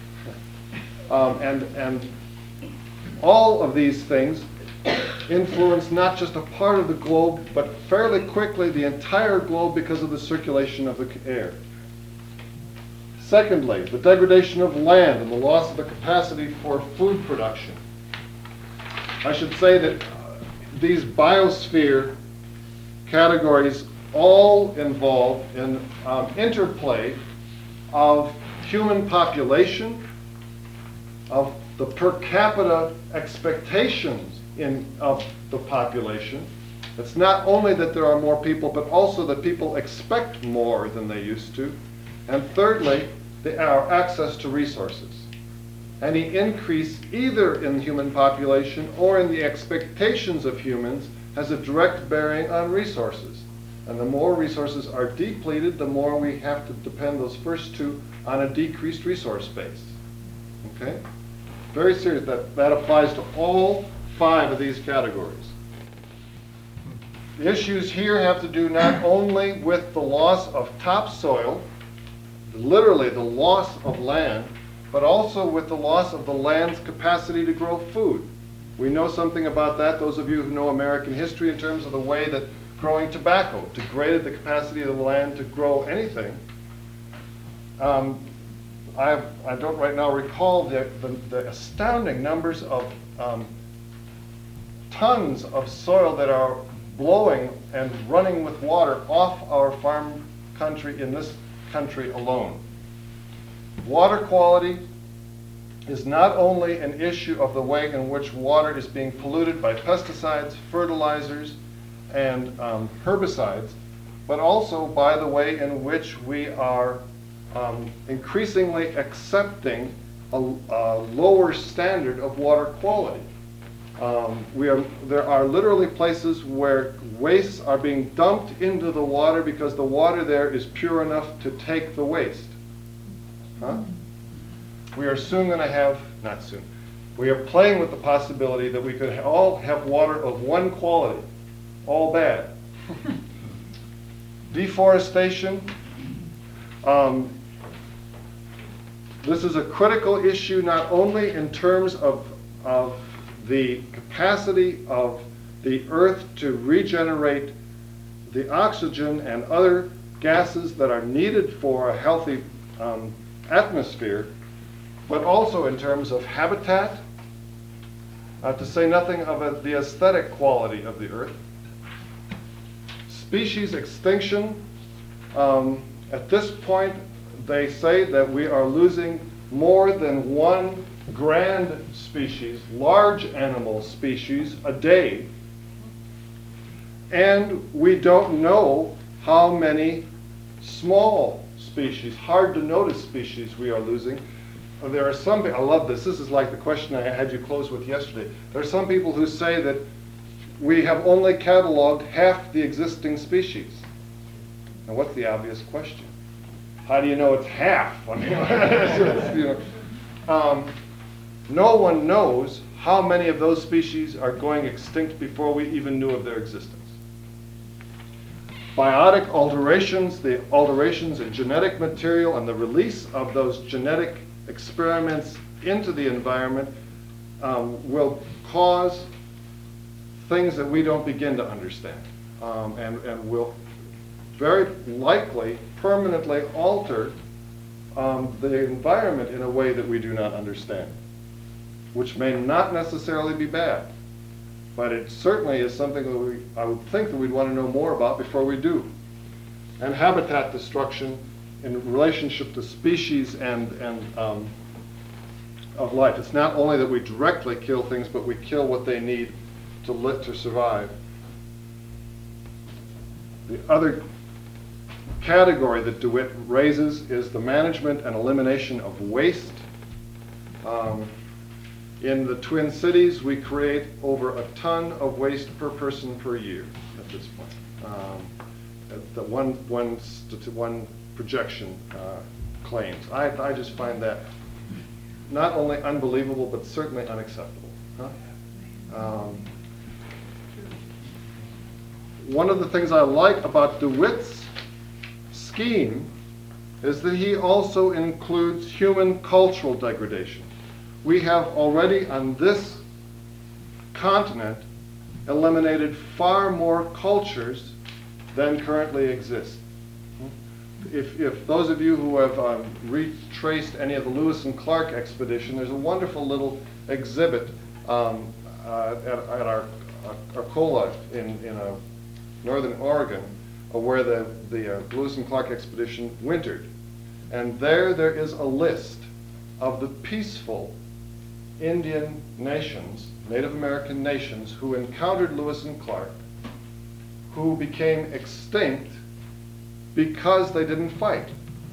And all of these things influence not just a part of the globe, but fairly quickly the entire globe because of the circulation of the air. Secondly, the degradation of land and the loss of the capacity for food production. I should say that these biosphere categories all involve an interplay of human population, of the per capita expectations of the population. It's not only that there are more people, but also that people expect more than they used to. And thirdly, our access to resources. Any increase either in human population or in the expectations of humans has a direct bearing on resources. And the more resources are depleted, the more we have to depend those first two on a decreased resource base. Okay? Very serious. That applies to all 5 of these categories. The issues here have to do not only with the loss of topsoil, literally the loss of land, but also with the loss of the land's capacity to grow food. We know something about that, those of you who know American history, in terms of the way that growing tobacco degraded the capacity of the land to grow anything. I don't right now recall the astounding numbers of tons of soil that are blowing and running with water off our farm country in this country alone. Water quality is not only an issue of the way in which water is being polluted by pesticides, fertilizers, and herbicides, but also by the way in which we are increasingly accepting a lower standard of water quality. There are literally places where wastes are being dumped into the water because the water there is pure enough to take the waste. Huh? We are soon going to have, not soon, we are playing with the possibility that we could all have water of one quality, all bad. Deforestation. This is a critical issue not only in terms of the capacity of the earth to regenerate the oxygen and other gases that are needed for a healthy atmosphere, but also in terms of habitat, to say nothing of the aesthetic quality of the earth. Species extinction, At this point, they say that we are losing more than one grand species, large animal species, a day. And we don't know how many small species, hard to notice species we are losing. There are some, I love this is like the question I had you close with yesterday. There are some people who say that we have only cataloged half the existing species. Now what's the obvious question? How do you know it's half? I mean, no one knows how many of those species are going extinct before we even knew of their existence. Biotic alterations, the alterations in genetic material and the release of those genetic experiments into the environment will cause things that we don't begin to understand, and will very likely permanently alter the environment in a way that we do not understand, which may not necessarily be bad, but it certainly is something that I would think that we'd want to know more about before we do. And habitat destruction in relationship to species and of life. It's not only that we directly kill things, but we kill what they need to live, to survive. The other category that DeWitt raises is the management and elimination of waste. In the Twin Cities, we create over a ton of waste per person per year at this point. The one projection claims. I just find that not only unbelievable, but certainly unacceptable. One of the things I like about DeWitt's scheme is that he also includes human cultural degradation. We have already on this continent eliminated far more cultures than currently exist. If those of you who have retraced any of the Lewis and Clark expedition, there's a wonderful little exhibit at our Arcola in northern Oregon, where the Lewis and Clark expedition wintered. And there is a list of the peaceful Indian nations, Native American nations, who encountered Lewis and Clark, who became extinct because they didn't fight.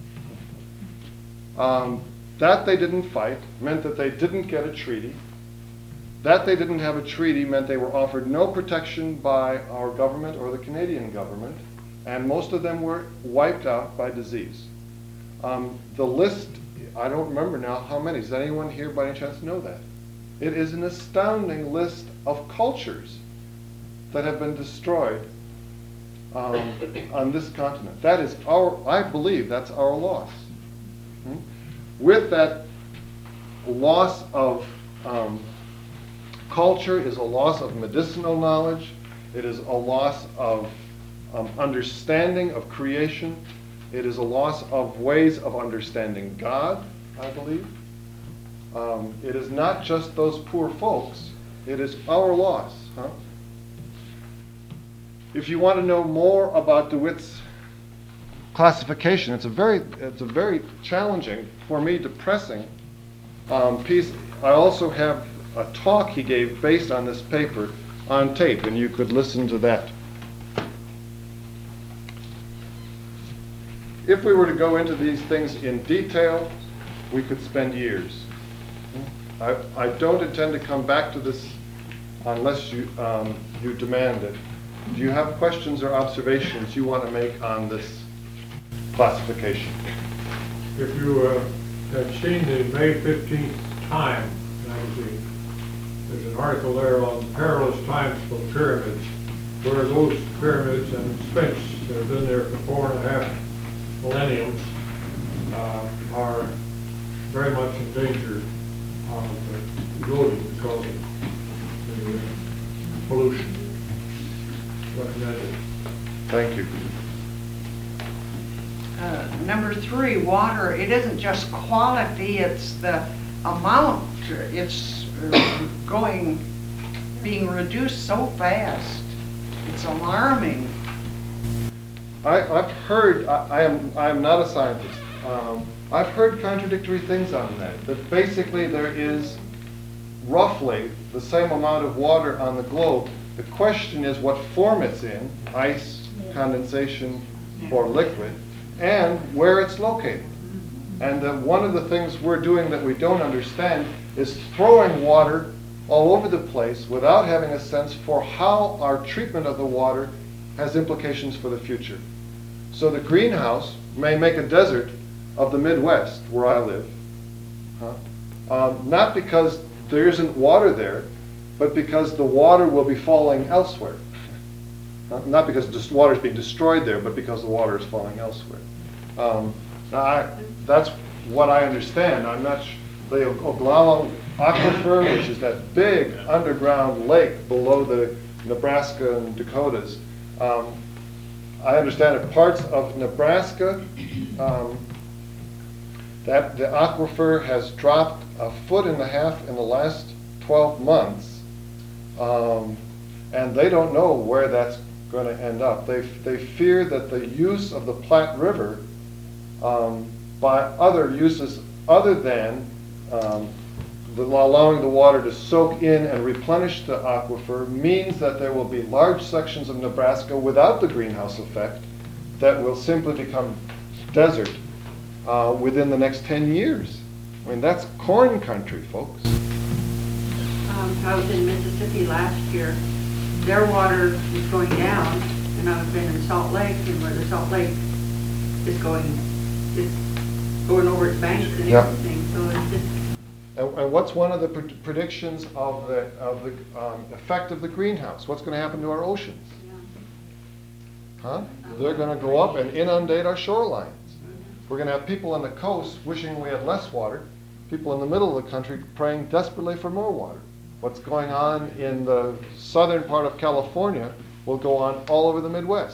That they didn't fight meant that they didn't get a treaty. That they didn't have a treaty meant they were offered no protection by our government or the Canadian government, and most of them were wiped out by disease. The list, I don't remember now how many. Does anyone here by any chance know that? It is an astounding list of cultures that have been destroyed on this continent. That is I believe that's our loss. With that loss of culture is a loss of medicinal knowledge. It is a loss of understanding of creation. It is a loss of ways of understanding God, I believe. It is not just those poor folks. It is our loss. If you want to know more about DeWitt's classification, it's a very challenging, for me, depressing piece. I also have a talk he gave based on this paper on tape, and you could listen to that. If we were to go into these things in detail, we could spend years. I don't intend to come back to this unless you demand it. Do you have questions or observations you want to make on this classification? If you have seen the May 15th Time magazine, there's an article there on perilous times for pyramids, where those pyramids and Sphinx that have been there for 4.5 millenniums are very much in danger of eroding because of the pollution. Recommended. Thank you. Number 3, water. It isn't just quality, it's the amount. It's being reduced so fast. It's alarming. I've heard, I am not a scientist. I've heard contradictory things on that. That basically there is roughly the same amount of water on the globe. The question is what form it's in, ice, condensation, or liquid, and where it's located. And one of the things we're doing that we don't understand is throwing water all over the place without having a sense for how our treatment of the water has implications for the future. So the greenhouse may make a desert of the Midwest, where I live, not because there isn't water there, but because the water will be falling elsewhere. Not because water is being destroyed there, but because the water is falling elsewhere. That's what I understand. I'm not the Oglala Aquifer, which is that big underground lake below the Nebraska and Dakotas. I understand that parts of Nebraska, that the aquifer has dropped 1.5 feet in the last 12 months, and they don't know where that's going to end up. They fear that the use of the Platte River by other uses other than allowing the water to soak in and replenish the aquifer means that there will be large sections of Nebraska without the greenhouse effect that will simply become desert within the next 10 years. I mean, that's corn country, folks. I was in Mississippi last year. Their water is going down, and I've been in Salt Lake, and where the Salt Lake is going over its banks and Yep. everything. So it's just. And what's one of the predictions of the effect of the greenhouse? What's going to happen to our oceans? Huh? They're going to go up and inundate our shorelines. We're going to have people on the coast wishing we had less water, people in the middle of the country praying desperately for more water. What's going on in the southern part of California will go on all over the Midwest.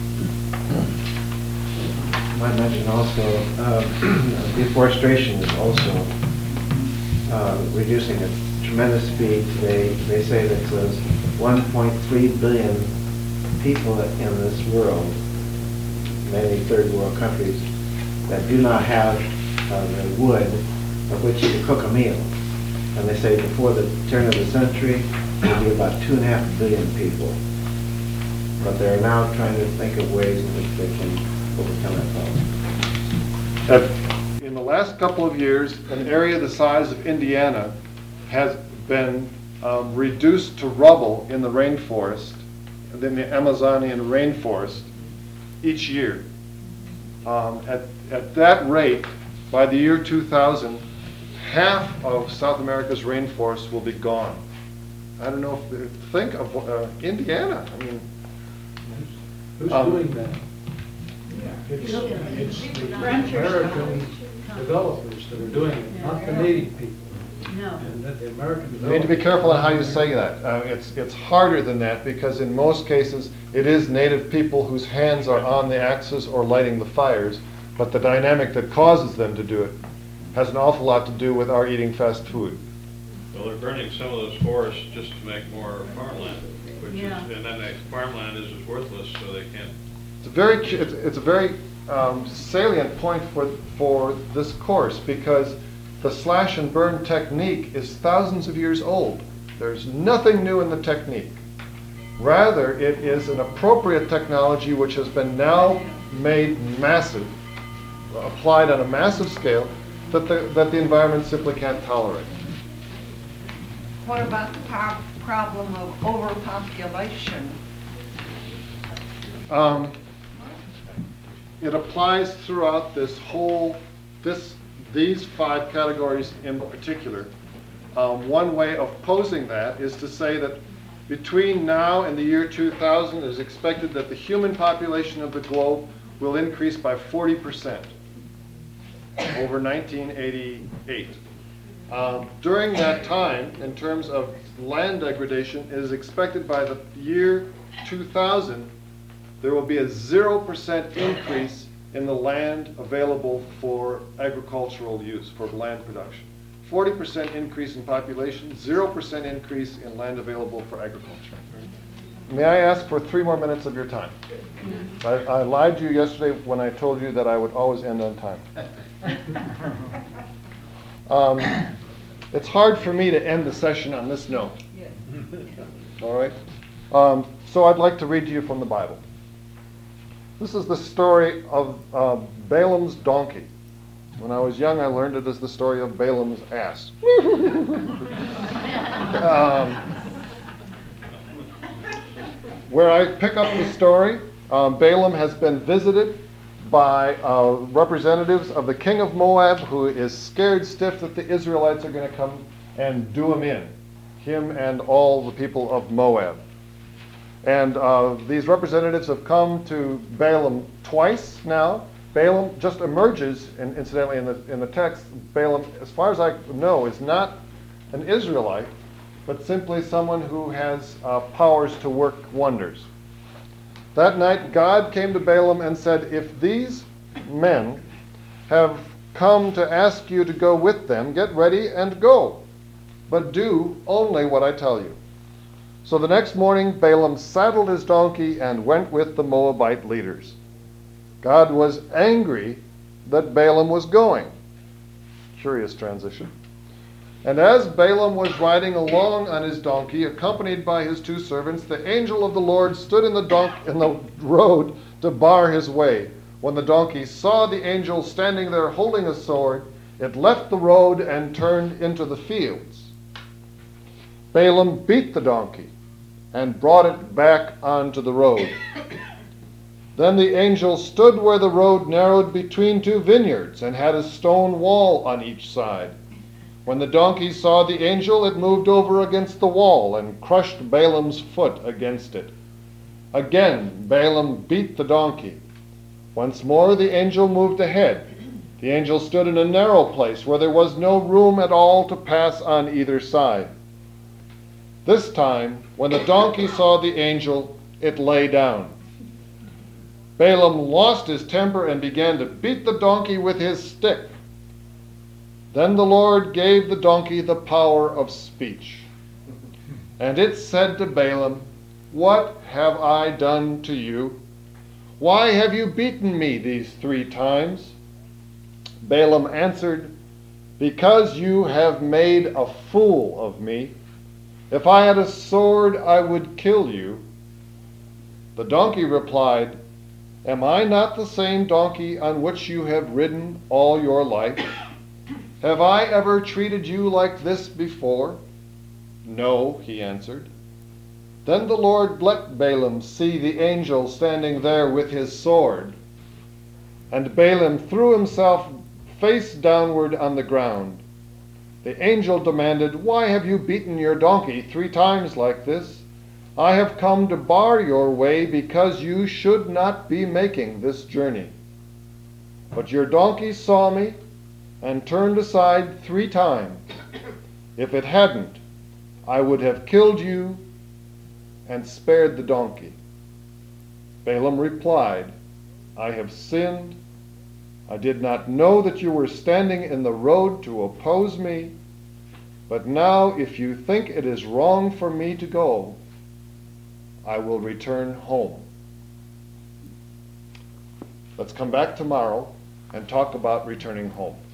I might mention also, deforestation is also reducing at tremendous speed. They say that there's 1.3 billion people in this world, many third world countries, that do not have the wood of which you could cook a meal. And they say before the turn of the century, there will be about 2.5 billion people. But they're now trying to think of ways in which they can overcome that problem. In the last couple of years, an area the size of Indiana has been reduced to rubble in the rainforest, in the Amazonian rainforest, each year. At that rate, by the year 2000, half of South America's rainforest will be gone. I don't know if think of Indiana. I mean, Who's doing that? It's the American developers that are doing it, not the native people. No. And that the American you need to be developers. careful on how you say that. It's harder than that because in most cases it is native people whose hands are on the axes or lighting the fires, but the dynamic that causes them to do it has an awful lot to do with our eating fast food. Well, they're burning some of those forests just to make more farmland, which is, and then the farmland is worthless, so they can't. It's a very salient point for this course because the slash and burn technique is thousands of years old. There's nothing new in the technique. Rather, it is an appropriate technology which has been now made massive, applied on a massive scale that the environment simply can't tolerate. What about the problem of overpopulation? It applies throughout these 5 categories in particular. One way of posing that is to say that between now and the year 2000, it is expected that the human population of the globe will increase by 40% over 1988. During that time, in terms of land degradation, it is expected by the year 2000 there will be a 0% increase in the land available for agricultural use, for land production. 40% increase in population, 0% increase in land available for agriculture. may I ask for 3 more minutes of your time? I lied to you yesterday when I told you that I would always end on time. It's hard for me to end the session on this note. All right? So I'd like to read to you from the Bible. This is the story of Balaam's donkey. When I was young, I learned it as the story of Balaam's ass. Where I pick up the story, Balaam has been visited by representatives of the king of Moab, who is scared stiff that the Israelites are going to come and do him in, him and all the people of Moab. And these representatives have come to Balaam twice now. Balaam just emerges, and incidentally in the text, Balaam, as far as I know, is not an Israelite, but simply someone who has powers to work wonders. That night, God came to Balaam and said, if these men have come to ask you to go with them, get ready and go, but do only what I tell you. So the next morning, Balaam saddled his donkey and went with the Moabite leaders. God was angry that Balaam was going. Curious transition. And as Balaam was riding along on his donkey, accompanied by his 2 servants, the angel of the Lord stood in the road to bar his way. When the donkey saw the angel standing there holding a sword, it left the road and turned into the fields. Balaam beat the donkey and brought it back onto the road. Then the angel stood where the road narrowed between 2 vineyards and had a stone wall on each side. When the donkey saw the angel, it moved over against the wall and crushed Balaam's foot against it. Again, Balaam beat the donkey. Once more the angel moved ahead. The angel stood in a narrow place where there was no room at all to pass on either side. This time, when the donkey saw the angel, it lay down. Balaam lost his temper and began to beat the donkey with his stick. Then the Lord gave the donkey the power of speech. And it said to Balaam, what have I done to you? Why have you beaten me these 3 times? Balaam answered, because you have made a fool of me. If I had a sword, I would kill you. The donkey replied, am I not the same donkey on which you have ridden all your life? Have I ever treated you like this before? No, he answered. Then the Lord let Balaam see the angel standing there with his sword. And Balaam threw himself face downward on the ground. The angel demanded, why have you beaten your donkey 3 times like this? I have come to bar your way because you should not be making this journey. But your donkey saw me and turned aside 3 times. If it hadn't, I would have killed you and spared the donkey. Balaam replied, I have sinned. I did not know that you were standing in the road to oppose me. But now, if you think it is wrong for me to go, I will return home. Let's come back tomorrow and talk about returning home.